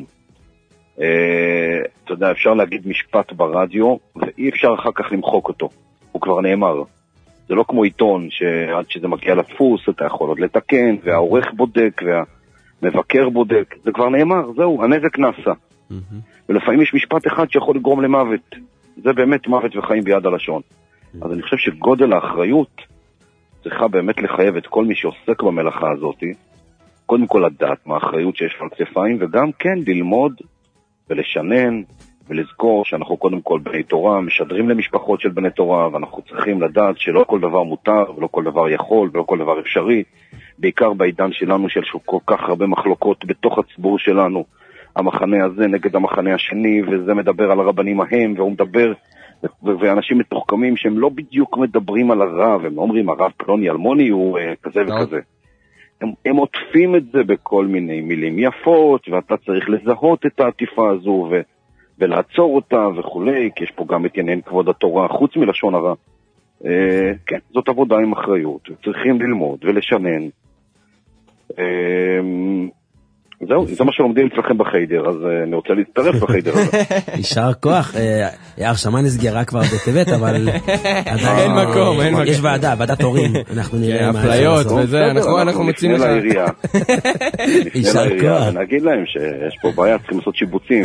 אתה יודע, אפשר להגיד משפט ברדיו, ואי אפשר אחר כך למחוק אותו. הוא כבר נאמר. זה לא כמו עיתון, שעד שזה מגיע לדפוס, אתה יכול עוד לתקן, והעורך בודק, והמבקר בודק. זה כבר נאמר, זהו, הנזק נעשה. ולפעמים יש משפט אחד שיכול לגרום למוות. זה באמת מוות וחיים ביד הלשון. אז אני חושב שגודל האחריות צריכה באמת לחייב את כל מי שעוסק במלאכה הזאת, קודם כל לדעת מה האחריות שיש על כתפיים, וגם כן ללמוד ולשנן, ולזכור שאנחנו קודם כל בני תורה, משדרים למשפחות של בני תורה, ואנחנו צריכים לדעת שלא כל דבר מותר, ולא כל דבר יכול, ולא כל דבר אפשרי, בעיקר בעידן שלנו של כל כך הרבה מחלוקות בתוך הציבור שלנו, המחנה הזה נגד המחנה השני, וזה מדבר על הרבנים ההם, והוא מדבר, ואנשים מתוחכמים שהם לא בדיוק מדברים על הרב, הם אומרים הרב פלוני אלמוני הוא כזה וכזה. הם, הם עוטפים את זה בכל מיני מילים יפות, ואתה צריך לזהות את העטיפה הזו, ו... ולעצור אותה וכולי, כי יש פה גם את עניין כבוד התורה, חוץ מלשון הרע. אה, כן, זאת עבודה עם אחריות, צריכים ללמוד ולשנן. אה, זהו, זה מה שלומדים אצלכם בחיידר, אז אה, אני רוצה להצטרף בחיידר הזה. יישר כוח, ההרשמה נסגרה כבר בטבת, אבל... אין מקום, אין מקום. יש ועדה, ועדת הורים, אנחנו נראה מה... אפליות וזה, אנחנו מוצאים לך... נפנה לעירייה, נפנה לעירייה, ונגיד להם שיש פה בעיה, צריכים לעשות שיבוצים.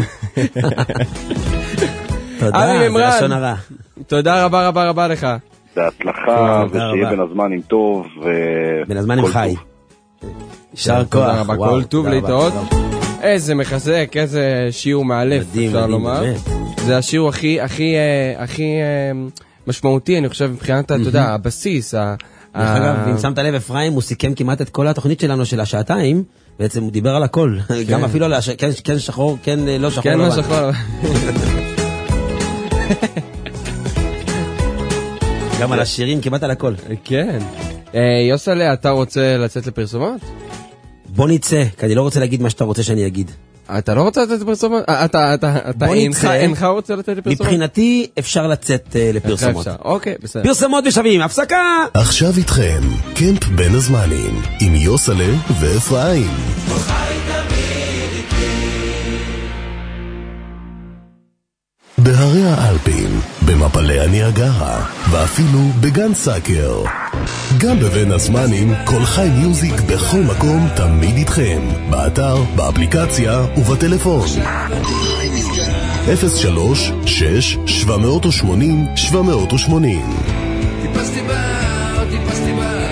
תודה, זה לשון הרע. תודה רבה רבה רבה לך. בהצלחה, ושיהיה בין הזמן עם טוב. בין הזמן עם חי. יישר כוח. כל טוב להתראות. איזה מחזק, איזה שיעור מאלף, אפשר לומר. זה השיעור הכי, הכי, הכי משמעותי, אני חושב, מבחינת, אתה יודע, הבסיס. דרך אגב, אם שמת לב, אפרים, הוא סיכם כמעט את כל התוכנית שלנו של השעתיים, בעצם הוא דיבר על הכל. גם אפילו על כן שחור, כן לא שחור. כן לא שחור. גם על השירים, כמעט על הכל. כן. יוסלה, אתה רוצה לצאת לפרסומות? בוא נצא, כי אני לא רוצה להגיד מה שאתה רוצה שאני אגיד. אתה לא רוצה לצאת לפרסומות? אתה אינך רוצה לצאת לפרסומות? מבחינתי אפשר לצאת לפרסומות. אוקיי, בסדר. פרסומות ושווים, הפסקה! עכשיו איתכם, קמפ בין הזמנים, עם יוסלה ואפרים. בהרי האלפים, במפלי הניאגרה, ואפילו בגן סאקר. גם בבין הזמנים, כל חי מיוזיק בכל מקום תמיד איתכם. באתר, באפליקציה ובטלפון. אפס שלוש שש שבע שמונים שבע שמונים. טיפסתי בר, טיפסתי בר.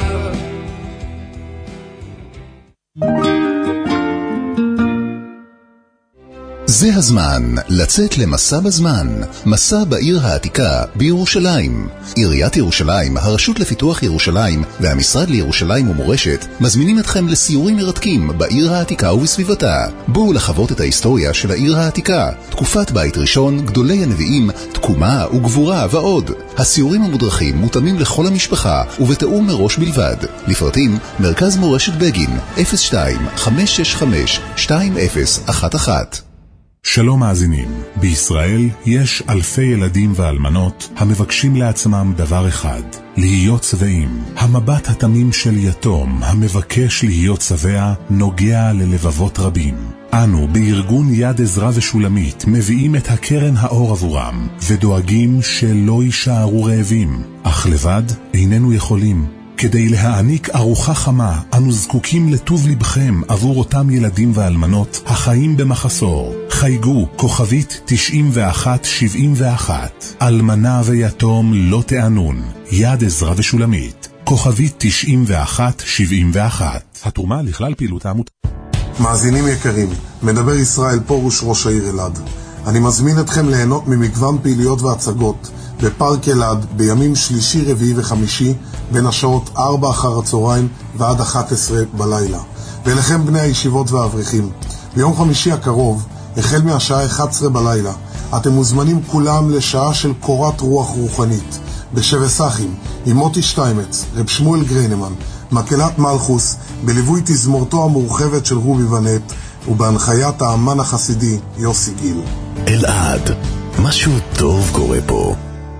זה הזמן לצאת למסע בזמן, מסע בעיר העתיקה בירושלים. עיריית ירושלים, הרשות לפיתוח ירושלים והמשרד לירושלים ומורשת מזמינים אתכם לסיורים מרתקים בעיר העתיקה ובסביבתה. בואו לחוות את ההיסטוריה של העיר העתיקה, תקופת בית ראשון, גדולי הנביאים, תקומה וגבורה ועוד. הסיורים המודרכים מותאמים לכל המשפחה ובתאום מראש בלבד. לפרטים מרכז מורשת בגין אפס שתיים חמש שש חמש שתיים אפס אחת אחת. שלום מאזינים, בישראל יש אלפי ילדים ואלמנות המבקשים לעצמם דבר אחד, להיות שבעים. המבט התמים של יתום המבקש להיות שבע נוגע ללבבות רבים. אנו בארגון יד עזרא ושולמית מביאים את הקרן האור עבורם ודואגים שלא יישארו רעבים, אך לבד איננו יכולים. כדי להעניק ארוחה חמה, אנו זקוקים לטוב לבכם עבור אותם ילדים ואלמנות החיים במחסור. חייגו כוכבית תשעים ואחת שבעים ואחת. אלמנה ויתום לא תענון. יד עזרא ושולמית. כוכבית תשעים ואחת שבעים ואחת. התרומה לכלל פעילות העמותה. מאזינים יקרים, מדבר ישראל פורוש, ראש העיר אלעד. אני מזמין אתכם ליהנות ממגוון פעילויות והצגות בפארק אלעד בימים שלישי, רביעי וחמישי בין השעות ארבע אחר הצהריים ועד אחת עשרה בלילה. ואליכם בני הישיבות והאברכים, ביום חמישי הקרוב, החל מהשעה אחת עשרה בלילה, אתם מוזמנים כולם לשעה של קורת רוח רוחנית בשבע סחים עם מוטי שטיימץ, רב שמואל גריינמן, מקהלת מלכוס, בליווי תזמורתו המורחבת של רובי ונט ובהנחיית האמן החסידי יוסי גיל. אלעד, משהו טוב קורה פה.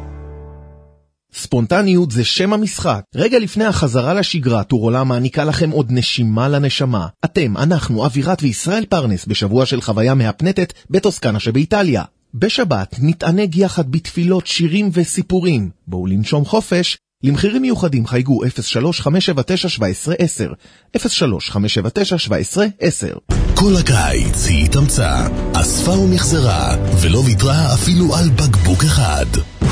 ספונטניות זה שם המשחק. רגע לפני החזרה לשגרה, טורולה מעניקה לכם עוד נשימה לנשמה. אתם, אנחנו, אווירת וישראל פרנס, בשבוע של חוויה מהפנטת בטוסקנה שבאיטליה. בשבת נתענג יחד בתפילות, שירים וסיפורים. בואו לנשום חופש. למחירים מיוחדים חייגו אפס שלוש חמש שבע תשע שבע עשרה עשר. אפס שלוש חמש שבע תשע שבע עשרה עשר. כל הקיץ היא התאמצה, אספה ומחזרה, ולא ויתרה אפילו על בקבוק אחד.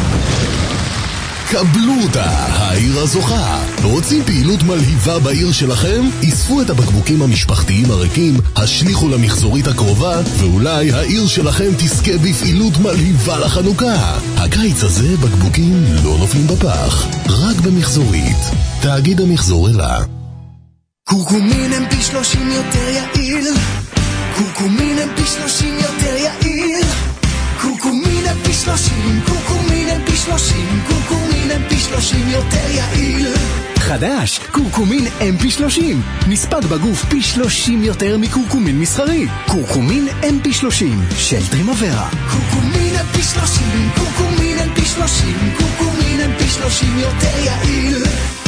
קבלו אותה, העיר הזוכה. רוצים פעילות מלהיבה בעיר שלכם? אספו את הבקבוקים המשפחתיים הריקים, השליחו למחזורית הקרובה, ואולי העיר שלכם תזכה בפעילות מלהיבה לחנוכה. הקיץ הזה בקבוקים לא נופלים בפח, רק במחזורית. תאגיד המחזור אלה. קורקומין הם פי שלושים יותר יעיל. קורקומין הם פי שלושים יותר יעיל. קורקומין הם פי שלושים, קורקומין הם פי שלושים, קורקומין הם פי שלושים יותר יעיל. חדש, קורקומין אם פי שלושים. נספק בגוף פי שלושים יותר מקורקומין מסחרי. קורקומין אם פי שלושים של טרימוורה. קורקומין אם פי שלושים, קורקומין אם פי שלושים, קורקומין אם פי שלושים יותר יעיל.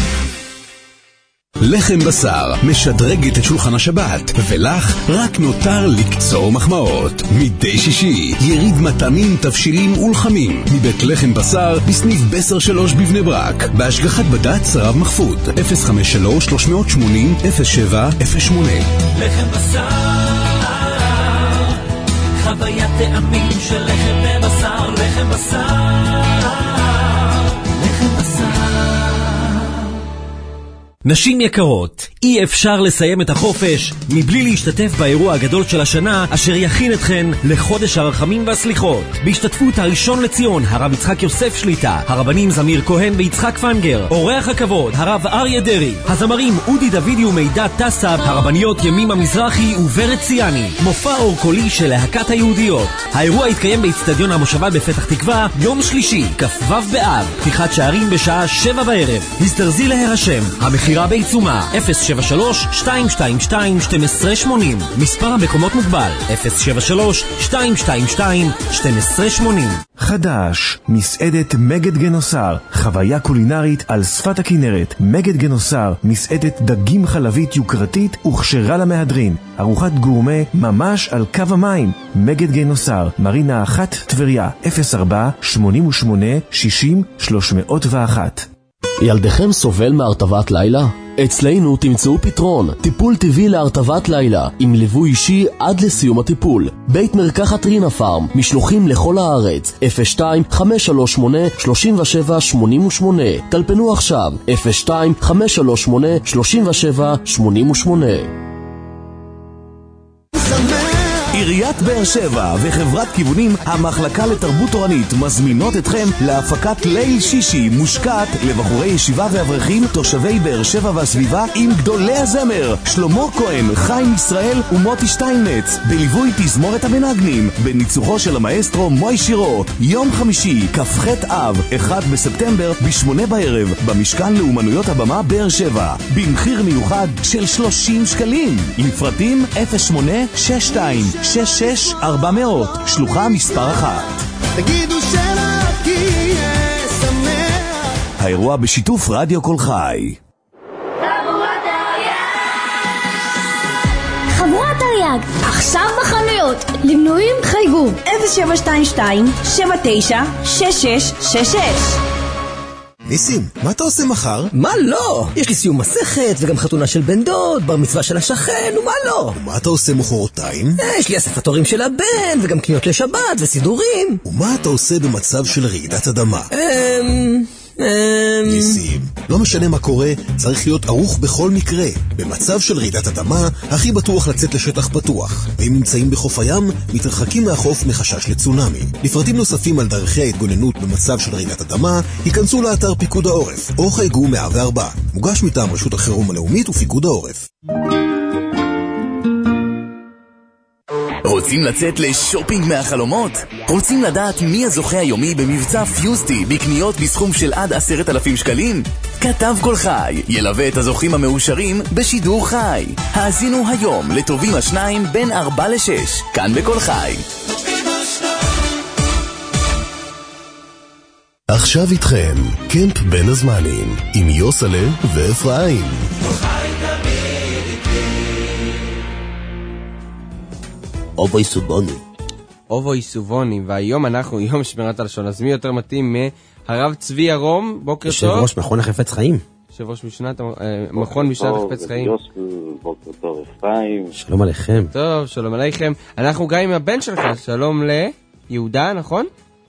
לחם בשר משדרגת את שולחן השבת, ולך רק נותר לקצור מחמאות. מדי שישי יריד מטעמים, תבשילים ולחמים מבית לחם בשר בסניף בסר שלוש בבני ברק, בהשגחת בד"ץ רב מחפוד. אפס חמש שלוש שלוש שמונים אפס שבע אפס שמונה. לחם בשר, חוויית טעמים של לחם ובשר. לחם בשר, לחם בשר. נשים יקרות, אי אפשר לסיים את החופש מבלי להשתתף באירוע הגדול של השנה אשר יכין אתכן לחודש הרחמים והסליחות. בהשתתפות הראשון לציון, הרב יצחק יוסף שליטה, הרבנים זמיר כהן ויצחק פנגר, אורח הכבוד, הרב אריה דרי, הזמרים אודי דוידי ומידע טסב, הרבניות ימימה מזרחי וורד ציאני, מופע אור קולי של להקת היהודיות. האירוע יתקיים באצטדיון המושבה בפתח תקווה יום שלישי, כ"ו באב, פתיחת שערים בשעה שבע בערב. הזדרזי להירשם, המחירה בעיצומה. אפס שבע שלוש שתיים שתיים שתיים שתים עשרה שמונים, מספר המקומות מוגבל. אפס שבע שלוש שתיים שתיים שתיים שתים עשרה שמונים. חדש, מסעדת מגד גנוסר, חוויה קולינרית על שפת הכנרת. מגד גנוסר, מסעדת דגים חלבית יוקרתית וכשרה למהדרין, ארוחת גורמה ממש על קו המים. מגד גנוסר, מרינה אחת טבריה, אפס ארבע שמונים ושמונה שישים שלוש מאות ואחת. ילדכם סובל מהרטבת לילה? אצלנו תמצאו פתרון, טיפול טבעי להרטבת לילה, עם ליווי אישי עד לסיום הטיפול. בית מרקחת רינה פארם, משלוחים לכל הארץ, אפס שתיים חמש שלוש שמונה שלוש שבע שמונים ושמונה. טלפנו עכשיו, אפס שתיים חמש שלוש שמונה שלוש שבע שמונים ושמונה. עיריית באר שבע וחברת כיוונים המחלקה לתרבות תורנית מזמינות אתכם להפקת ליל שישי מושקעת לבחורי ישיבה ואברכים תושבי באר שבע והסביבה עם גדולי הזמר שלמה כהן, חיים ישראל ומוטי שטיינמץ בליווי תזמורת המנגנים בניצוחו של המאסטרו מוי שירו. יום חמישי כ"ח אב אחד בספטמבר בשמונה בערב במשכן לאומנויות הבמה באר שבע במחיר מיוחד של שלושים שקלים. לפרטים אפס שמונה שש שתיים שש שש ארבע מאות, שלוחה מספר אחת. תגידו שלא כי יהיה שמח. האירוע בשיתוף רדיו כל חי. חבורת תרי"ג, עכשיו בחנויות. למנויים חייגו אפס שבע שתיים שתיים שבע תשע שש שש שש שש. ניסים, מה אתה עושה מחר? מה לא? יש לי סיום מסכת וגם חתונה של בן דוד, בר מצווה של השכן, ומה לא? ומה אתה עושה מחרתיים? יש לי אספת הורים של הבן, וגם קניות לשבת וסידורים. ומה אתה עושה במצב של רעידת אדמה? אממ... ניסים, לא משנה מה קורה, צריך להיות ערוך בכל מקרה. במצב של רעידת אדמה, הכי בטוח לצאת לשטח פתוח. ואם נמצאים בחוף הים, מתרחקים מהחוף מחשש לצונאמי. לפרטים נוספים על דרכי ההתגוננות במצב של רעידת אדמה, ייכנסו לאתר פיקוד העורף, או חייגו מאה וארבע. מוגש מטעם רשות החירום הלאומית ופיקוד העורף. רוצים לצאת לשופינג מהחלומות? רוצים לדעת מי הזוכה היומי במבצע פיוסטי בקניות בסכום של עד עשרת אלפים שקלים? כתב כל חי ילווה את הזוכים המאושרים בשידור חי. האזינו היום לטובים השניים בין ארבע לשש, כאן בכל חי. עכשיו איתכם, קמפ בין הזמנים, עם יוסלה ואפרים. אובוי סובוני. אובוי סובוני, והיום אנחנו, יום שמירת הלשון, אז מי יותר מתאים מהרב צבי ירום, בוקר טוב. יושב ראש מכון החפץ חיים. יושב ראש משנת, מכון משנת החפץ חיים. בוקר טוב, אפרים. שלום עליכם. טוב, שלום עליכם. אנחנו גם עם הבן שלך, שלום ליהודה, נכון?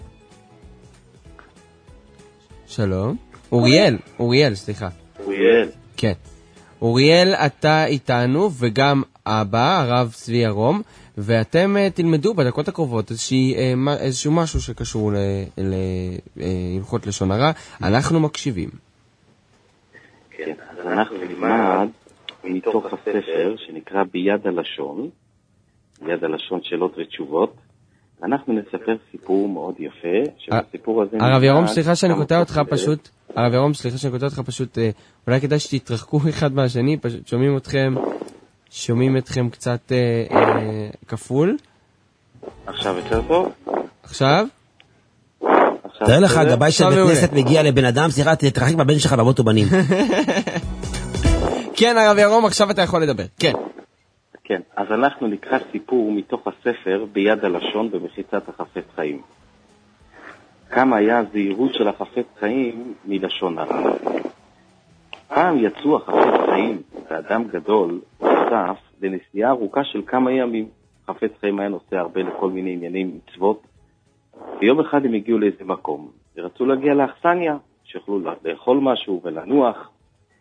שלום. אוריאל, אוריאל, סליחה. אוריאל. כן. אוריאל, אתה איתנו, וגם אבא, הרב צבי ירום, ואתם uh, תלמדו בדקות הקרובות איזושהי, uh, איזשהו משהו שקשור להלכות לשון הרע. אנחנו מקשיבים. כן, אז אנחנו נלמד מתוך הספר שנקרא ביד הלשון, ביד הלשון שאלות ותשובות. אנחנו נספר סיפור מאוד יפה, שהסיפור הזה... הרב ירום, סליחה שאני קוטע אותך פשוט, הרב ירום, סליחה שאני קוטע אותך פשוט, אולי כדאי שתתרחקו אחד מהשני, פשוט שומעים אתכם, שומעים אתכם קצת אה, אה, כפול. עכשיו יותר טוב? עכשיו? תראה לך, גבאי של בית כנסת מגיע לבן אדם, סליחה, תתרחק בבן שלך באבות ובנים. כן, הרב ירום, עכשיו אתה יכול לדבר, כן. כן, אז אנחנו נקרא סיפור מתוך הספר ביד הלשון במחיצת החפץ חיים. כמה היה הזהירות של החפץ חיים מלשון הרע. פעם יצאו החפץ חיים ואדם גדול נוסף לנסיעה ארוכה של כמה ימים. חפץ חיים היה נוסע הרבה לכל מיני עניינים מצוות. ביום אחד הם הגיעו לאיזה מקום ורצו להגיע לאכסניה, שיוכלו לאכול משהו ולנוח.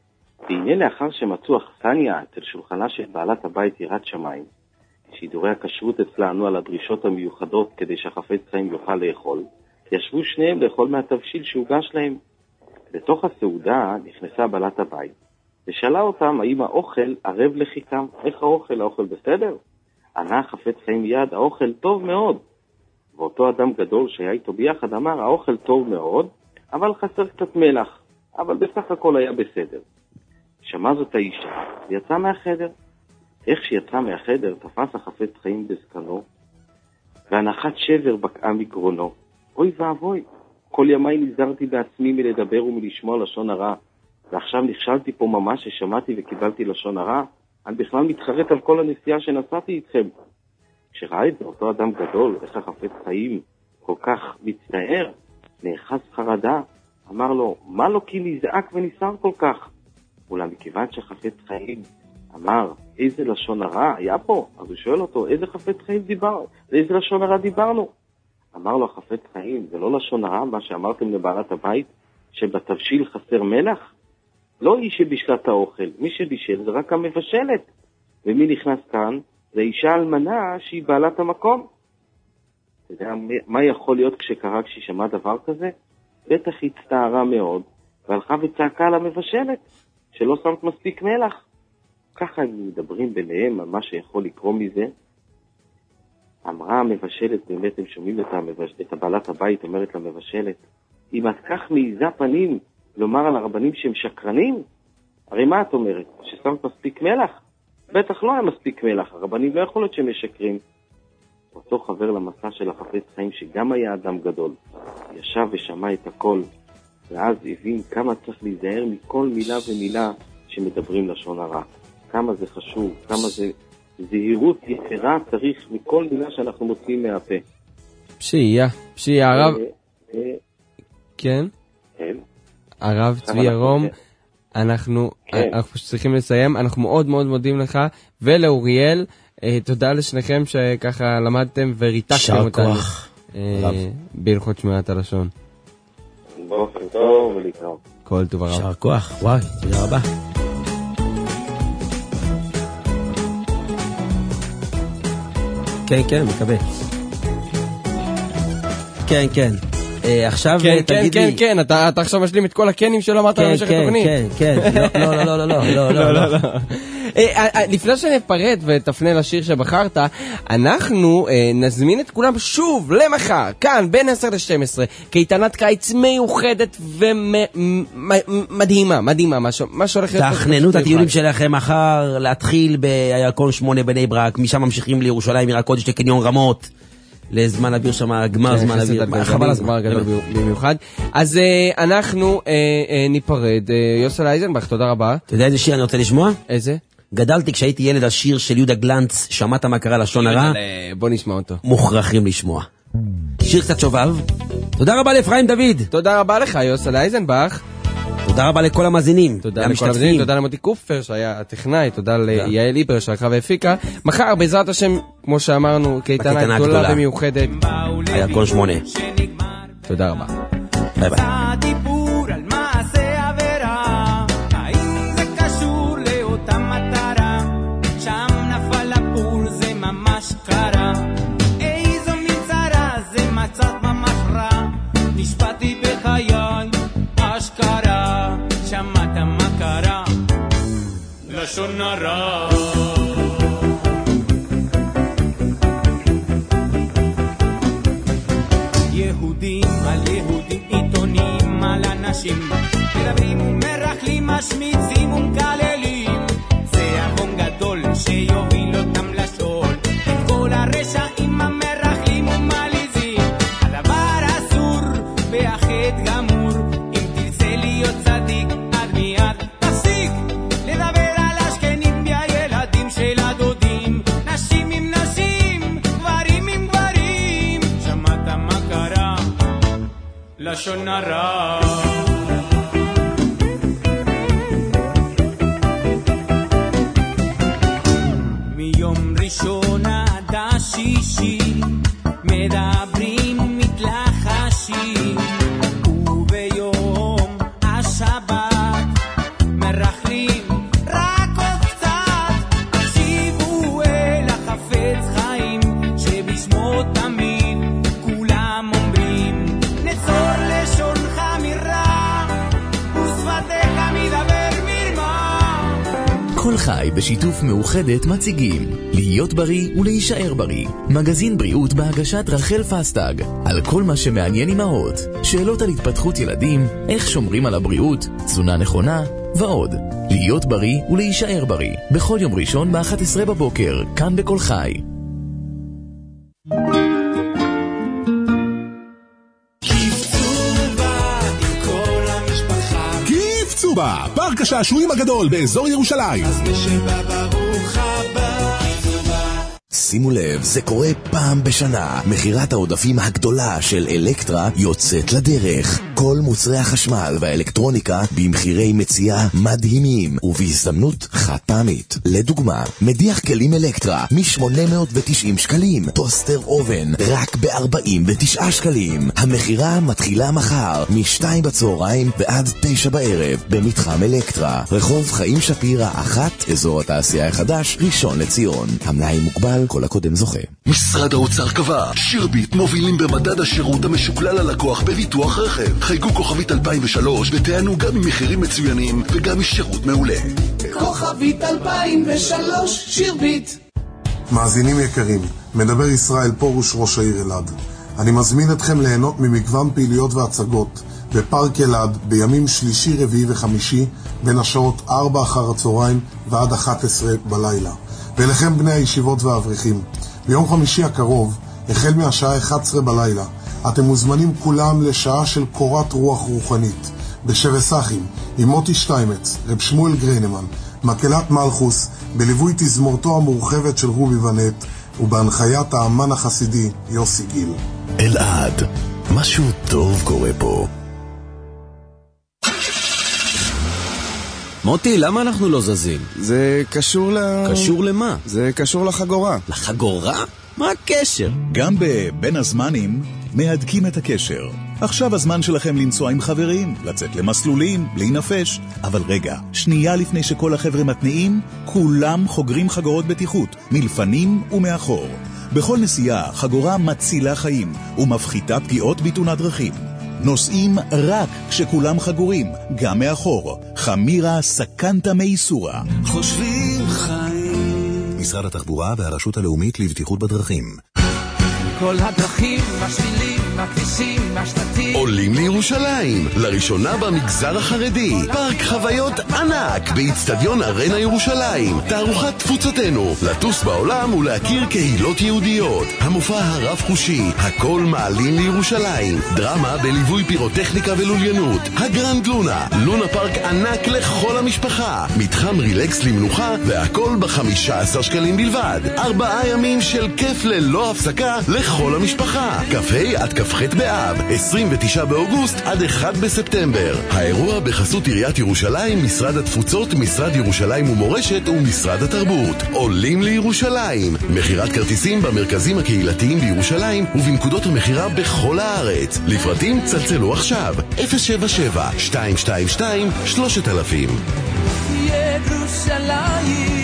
והנה לאחר שמצאו אכסניה אצל שולחנה של בעלת הבית יראת שמיים, שידורי הכשרות אצלה ענו על הדרישות המיוחדות כדי שהחפץ חיים יוכל לאכול, ישבו שניהם לאכול מהתבשיל שהוגש להם. לתוך הסעודה נכנסה בעלת הבית, ושאלה אותם האם האוכל ערב לחיקם, איך האוכל, האוכל בסדר? ענה החפץ חיים מיד, האוכל טוב מאוד. ואותו אדם גדול שהיה איתו ביחד אמר, האוכל טוב מאוד, אבל חסר קצת מלח, אבל בסך הכל היה בסדר. שמע זאת האישה, ויצא מהחדר. איך שיצא מהחדר, תפס החפץ חיים בזקנו, והנחת שבר בקעה מגרונו. אוי ואבוי, כל ימי נזהרתי בעצמי מלדבר ומלשמוע לשון הרע, ועכשיו נכשלתי פה ממש ששמעתי וקיבלתי לשון הרע, אני בכלל מתחרט על כל הנסיעה שנסעתי איתכם. כשראה את זה אותו אדם גדול, איך החפץ חיים כל כך מצטער, נאחז חרדה, אמר לו, מה לא כי נזעק וניסר כל כך? אולם מכיוון שחפץ חיים אמר, איזה לשון הרע היה פה? אז הוא שואל אותו, איזה חפץ חיים דיברנו? איזה לשון הרע דיברנו? אמר לו החפץ חיים, זה לא לשון הרע מה שאמרתם לבעלת הבית, שבתבשיל חסר מלח? לא היא שבשלת האוכל, מי שבישל זה רק המבשלת. ומי נכנס כאן? זה אישה אלמנה שהיא בעלת המקום. אתה יודע מה יכול להיות כשקרה כשהיא שמעה דבר כזה? בטח היא הצטערה מאוד, והלכה וצעקה על המבשלת, שלא שמת מספיק מלח. ככה הם מדברים ביניהם על מה שיכול לקרוא מזה. אמרה המבשלת, באמת הם שומעים את, המבש... את הבעלת הבית, אומרת למבשלת, אם את כך מעיזה פנים לומר על הרבנים שהם שקרנים, הרי מה את אומרת? ששמת מספיק מלח? בטח לא היה מספיק מלח, הרבנים לא יכול להיות שהם משקרים. אותו חבר למסע של החפץ חיים, שגם היה אדם גדול, ישב ושמע את הכל, ואז הבין כמה צריך להיזהר מכל מילה ומילה שמדברים לשון הרע. כמה זה חשוב, כמה זה זהירות יתרה צריך מכל מילה שאנחנו מוצאים מהפה. פשיעה, פשיעה, הרב... כן? כן. הרב צבי ירום, אנחנו צריכים לסיים, אנחנו מאוד מאוד מודים לך ולאוריאל, תודה לשניכם שככה למדתם וריתקתם אותנו בהלכות שמירת הלשון. בוקר טוב ולהתראות. כל טוב הרב. יישר כוח, וואי, תודה רבה. כן, כן, מקווה. כן, כן. עכשיו תגיד לי... כן, כן, כן, אתה עכשיו משלים את כל הקנים שלא אמרת במשך התוכנית. כן, כן, כן, לא, לא, לא, לא, לא, לא, לא. לפני שנפרד ותפנה לשיר שבחרת, אנחנו נזמין את כולם שוב למחר, כאן, בין עשר לשתים עשרה, קייטנת קיץ מיוחדת ומדהימה, מדהימה, מה שהולך להיות... תכננו את הטיולים שלכם מחר, להתחיל בירקון שמונה בני ברק, משם ממשיכים לירושלים, עיר הקודש, לקניון רמות. לזמן אוויר שם, גמר זמן אוויר, חבל הזמן. גמר גדול במיוחד. אז אנחנו ניפרד. יוסל אייזנבך, תודה רבה. אתה יודע איזה שיר אני רוצה לשמוע? איזה? גדלתי כשהייתי ילד, השיר של יהודה גלנץ, שמעת מה קרה לשון הרע? בוא נשמע אותו. מוכרחים לשמוע. שיר קצת שובב. תודה רבה לאפרים דוד. תודה רבה לך, יוסל אייזנבך. תודה רבה לכל המאזינים. תודה לכל המאזינים, תודה למותי קופר שהיה הטכנאי, תודה ליעל ליבר שערכה והפיקה. מחר בעזרת השם, כמו שאמרנו, קייטנה גדולה ומיוחדת. הירקון שמונה. תודה רבה. ביי ביי. לשון הרע יהודים על יהודים, עיתונים על אנשים, מדברים ומרחלים, משמיצים ומקללים. זה המון גדול שיוביל אותם לשאול את כל הרשעים המרחלים ומליזים. הדבר אסור והחטא גמור, אם תרצה להיות צדיק עד מיד תפסיק לדבר על השכנים והילדים של הדודים, נשים עם נשים, גברים עם גברים. שמעת מה קרה? לשון הרע. מיום ראשון עד השישי מדברים ומתלחשים, וביום השבת מרחלים כל חי בשיתוף מאוחדת מציגים להיות בריא ולהישאר בריא, מגזין בריאות בהגשת רחל פסטג, על כל מה שמעניין אמהות, שאלות על התפתחות ילדים, איך שומרים על הבריאות, תזונה נכונה ועוד. להיות בריא ולהישאר בריא, בכל יום ראשון ב-אחת עשרה בבוקר, כאן בכל חי. צובה, פארק השעשועים הגדול באזור ירושלים. אז נשבע ברוך הבא. שימו לב, זה קורה פעם בשנה. מחירת העודפים הגדולה של אלקטרה יוצאת לדרך. כל מוצרי החשמל והאלקטרוניקה במחירי מציאה מדהימים ובהזדמנות חד פעמית. לדוגמה, מדיח כלים אלקטרה מ-שמונה מאות ותשעים שקלים, טוסטר אובן רק ב-ארבעים ותשעה שקלים. המחירה מתחילה מחר מ-שתיים בצהריים ועד תשע בערב במתחם אלקטרה, רחוב חיים שפירא אחת, אזור התעשייה החדש, ראשון לציון. המלאי מוגבל, כל הקודם זוכה. משרד האוצר קבע, שירביט מובילים במדד השירות המשוקלל ללקוח בביטוח רכב. חייגו כוכבית אלפיים ושלוש ותענו גם ממחירים מצוינים וגם משירות מעולה. כוכבית אלפיים ושלוש, שירביט. מאזינים יקרים, מדבר ישראל פורוש, ראש העיר אלעד. אני מזמין אתכם ליהנות ממגוון פעילויות והצגות בפארק אלעד בימים שלישי, רביעי וחמישי בין השעות ארבע אחר הצהריים ועד אחת עשרה בלילה. ולכם בני הישיבות והאברכים, ביום חמישי הקרוב, החל מהשעה אחת עשרה בלילה, אתם מוזמנים כולם לשעה של קורת רוח רוחנית בשבסחים עם מוטי שטיימץ, רב שמואל גרינמן, מקהלת מלכוס, בליווי תזמורתו המורחבת של רובי ונט ובהנחיית האמן החסידי יוסי גיל. אלעד, משהו טוב קורה פה. מוטי, למה אנחנו לא זזים? זה קשור ל... קשור למה? זה קשור לחגורה. לחגורה? מה הקשר? גם בבין הזמנים מהדקים את הקשר. עכשיו הזמן שלכם לנסוע עם חברים, לצאת למסלולים, להינפש. אבל רגע, שנייה לפני שכל החבר'ה מתניעים, כולם חוגרים חגורות בטיחות, מלפנים ומאחור. בכל נסיעה, חגורה מצילה חיים ומפחיתה פגיעות בתאונת דרכים. נוסעים רק כשכולם חגורים, גם מאחור. חמירה סכנתה מייסורה. חושבים חיים. משרד התחבורה והרשות הלאומית לבטיחות בדרכים. כל הדרכים, השבילים, הכבישים, השלטים. עולים לירושלים, לראשונה במגזר החרדי. פארק חוויות ענק באצטדיון ארנה ירושלים. תערוכת תפוצתנו, לטוס בעולם ולהכיר קהילות יהודיות. המופע הרב חושי, הכל מעלים לירושלים. דרמה בליווי פירוטכניקה ולוליינות. הגרנד לונה, לונה פארק ענק לכל המשפחה. מתחם רילקס למנוחה, והכל ב-חמישה עשר שקלים בלבד. ארבעה ימים של כיף ללא הפסקה לכל המשפחה. כ"ה עד כ"ח באב, עשרים ותשעה באוגוסט עד אחד בספטמבר. האירוע בחסות עיריית ירושלים, משרד התפוצות, משרד ירושלים ומורשת ומשרד התרבות. עולים לירושלים. מחירת כרטיסים במרכזים הקהילתיים בירושלים ובנקודות המחירה בכל הארץ. לפרטים צלצלו עכשיו אפס שבע שבע שתיים שתיים שתיים שלושת אלפים. ירושלים.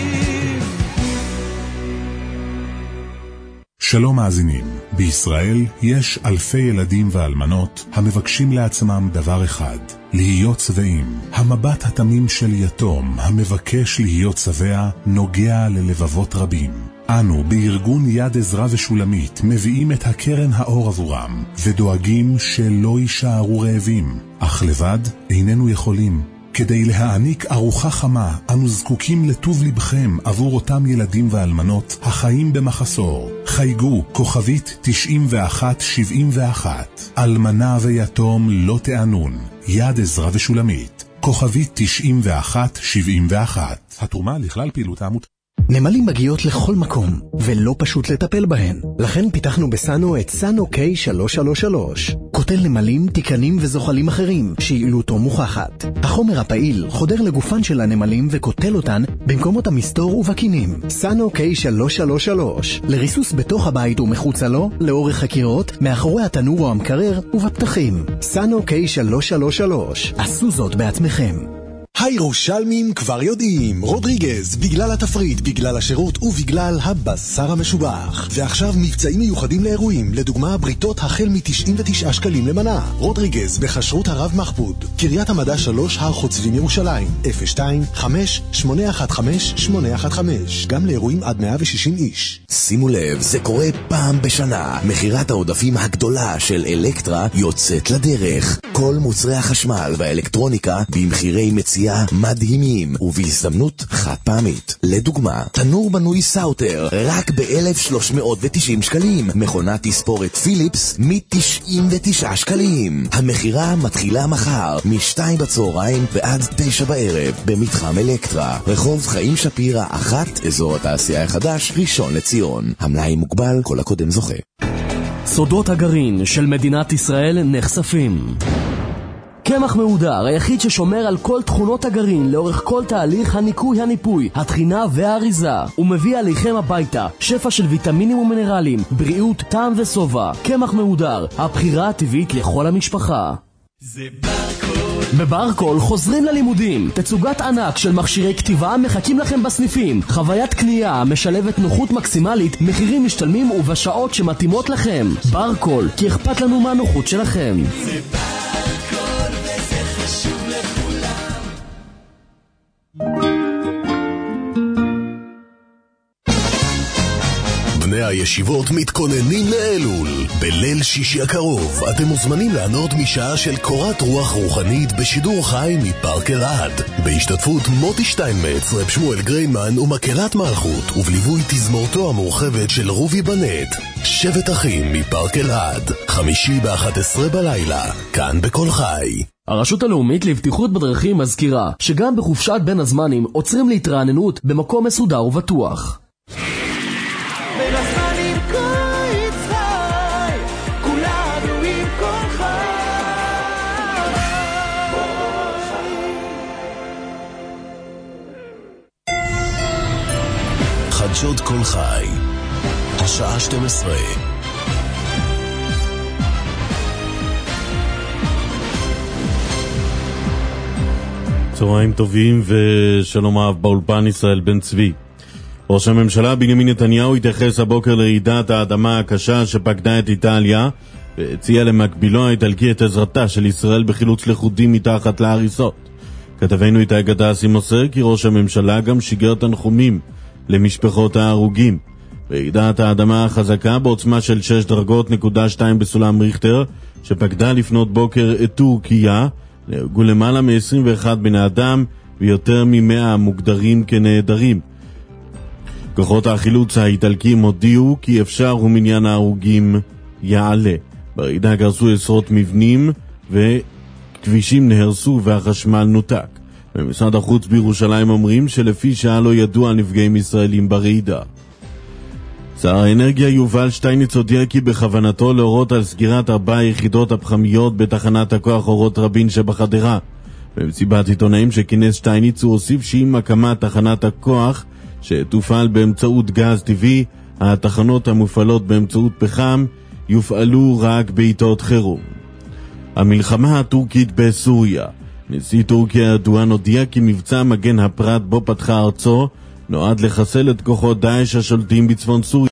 שלום מאזינים, בישראל יש אלפי ילדים ואלמנות המבקשים לעצמם דבר אחד, להיות שבעים. המבט התמים של יתום המבקש להיות שבע נוגע ללבבות רבים. אנו בארגון יד עזרא ושולמית מביאים את הקרן האור עבורם ודואגים שלא יישארו רעבים, אך לבד איננו יכולים. כדי להעניק ארוחה חמה, אנו זקוקים לטוב לבכם עבור אותם ילדים ואלמנות החיים במחסור. חייגו כוכבית תשעים ואחת שבעים ואחת. אלמנה ויתום לא תענון. יד עזרא ושולמית. כוכבית תשעים ואחת שבעים ואחת. התרומה לכלל פעילות העמותה. נמלים מגיעות לכל מקום, ולא פשוט לטפל בהן. לכן פיתחנו בסאנו את סאנו קיי שלוש שלוש שלוש. קוטל נמלים, תיקנים וזוחלים אחרים, שיעילותו מוכחת. החומר הפעיל חודר לגופן של הנמלים וקוטל אותן במקומות המסתור ובקינים. סאנו קיי שלוש שלוש שלוש. לריסוס בתוך הבית ומחוצה לו, לאורך הקירות, מאחורי התנור או המקרר ובפתחים. סאנו קיי שלוש שלוש שלוש. עשו זאת בעצמכם. הירושלמים כבר יודעים, רודריגז, בגלל התפריט, בגלל השירות ובגלל הבשר המשובח. ועכשיו מבצעים מיוחדים לאירועים, לדוגמה בריתות החל מ-תשעים ותשעה שקלים למנה. רודריגז בחשרות הרב מחבוד, קריית המדע שלוש, הר חוצבים ירושלים, אפס שתיים חמש שמונה אחת חמש שמונה אחת חמש, גם לאירועים עד מאה ושישים איש. שימו לב, זה קורה פעם בשנה. מחירת העודפים הגדולה של אלקטרה יוצאת לדרך. כל מוצרי החשמל והאלקטרוניקה במחירי מציאה מדהימים ובהזדמנות חד פעמית. לדוגמה, תנור בנוי סאוטר רק ב-אלף שלוש מאות ותשעים שקלים. מכונת תספורת פיליפס מ-תשעים ותשעה שקלים. המחירה מתחילה מחר מ-שתיים בצהריים ועד תשע בערב במתחם אלקטרה, רחוב חיים שפירא אחת, אזור התעשייה החדש, ראשון לציון. המלאי מוגבל, כל הקודם זוכה. סודות הגרעין של מדינת ישראל נחשפים. קמח מהודר, היחיד ששומר על כל תכונות הגרעין לאורך כל תהליך הניקוי, הניפוי, התחינה והאריזה. הוא מביא עליכם הביתה שפע של ויטמינים ומינרלים, בריאות, טעם וסובה. קמח מהודר, הבחירה הטבעית לכל המשפחה. זה ברקול. בברקול חוזרים ללימודים. תצוגת ענק של מכשירי כתיבה מחכים לכם בסניפים. חוויית קנייה משלבת נוחות מקסימלית, מחירים משתלמים ובשעות שמתאימות לכם. ברקול, כי אכפת לנו מהנוחות שלכם. זה ברקול וזה חשוב לכולם. בני הישיבות מתכוננים לאלול. בליל שישי הקרוב אתם מוזמנים לענות משעה של קורת רוח רוחנית בשידור חי מפארק אלעד, בהשתתפות מוטי שטיינמץ, רב שמואל גריינמן ומכרת מלכות, ובליווי תזמורתו המורחבת של רובי בנט. שבט אחים מפארק אלעד, חמישי ב-אחת עשרה בלילה, כאן בכל חי. הרשות הלאומית לבטיחות בדרכים מזכירה שגם בחופשת בין הזמנים עוצרים להתרעננות במקום מסודר ובטוח. חדשות כל חי, השעה שתים עשרה. צהריים טובים ושלום אהב באולפן ישראל בן צבי. ראש הממשלה בנימין נתניהו התייחס הבוקר לרעידת האדמה הקשה שפקדה את איטליה, והציע למקבילו האיטלקי את עזרתה של ישראל בחילוץ לכודים מתחת להריסות. כתבנו איתי גדסי מוסר כי ראש הממשלה גם שיגר תנחומים למשפחות ההרוגים. רעידת האדמה החזקה בעוצמה של שש דרגות נקודה שתיים בסולם ריכטר שפקדה לפנות בוקר את טורקיה, נהרגו למעלה מ-עשרים ואחד בני אדם ויותר מ-מאה מוגדרים כנעדרים. כוחות החילוץ האיטלקים הודיעו כי אפשר ומניין ההרוגים יעלה. ברעידה גרסו עשרות מבנים וכבישים נהרסו והחשמל נותק. במשרד החוץ בירושלים אומרים שלפי שעה לא ידוע על נפגעים ישראלים ברעידה. שר האנרגיה יובל שטייניץ הודיע כי בכוונתו להורות על סגירת ארבע היחידות הפחמיות בתחנת הכוח אורות רבין שבחדרה. במסיבת עיתונאים שכינס שטייניץ הוא הוסיף שעם הקמת תחנת הכוח שתופעל באמצעות גז טבעי, התחנות המופעלות באמצעות פחם יופעלו רק בעיתות חירום. המלחמה הטורקית בסוריה. נשיא טורקיה ארדואן הודיע כי מבצע מגן הפרת בו פתחה ארצו נועד לחסל את כוחות דאעש השולטים בצפון סוריה.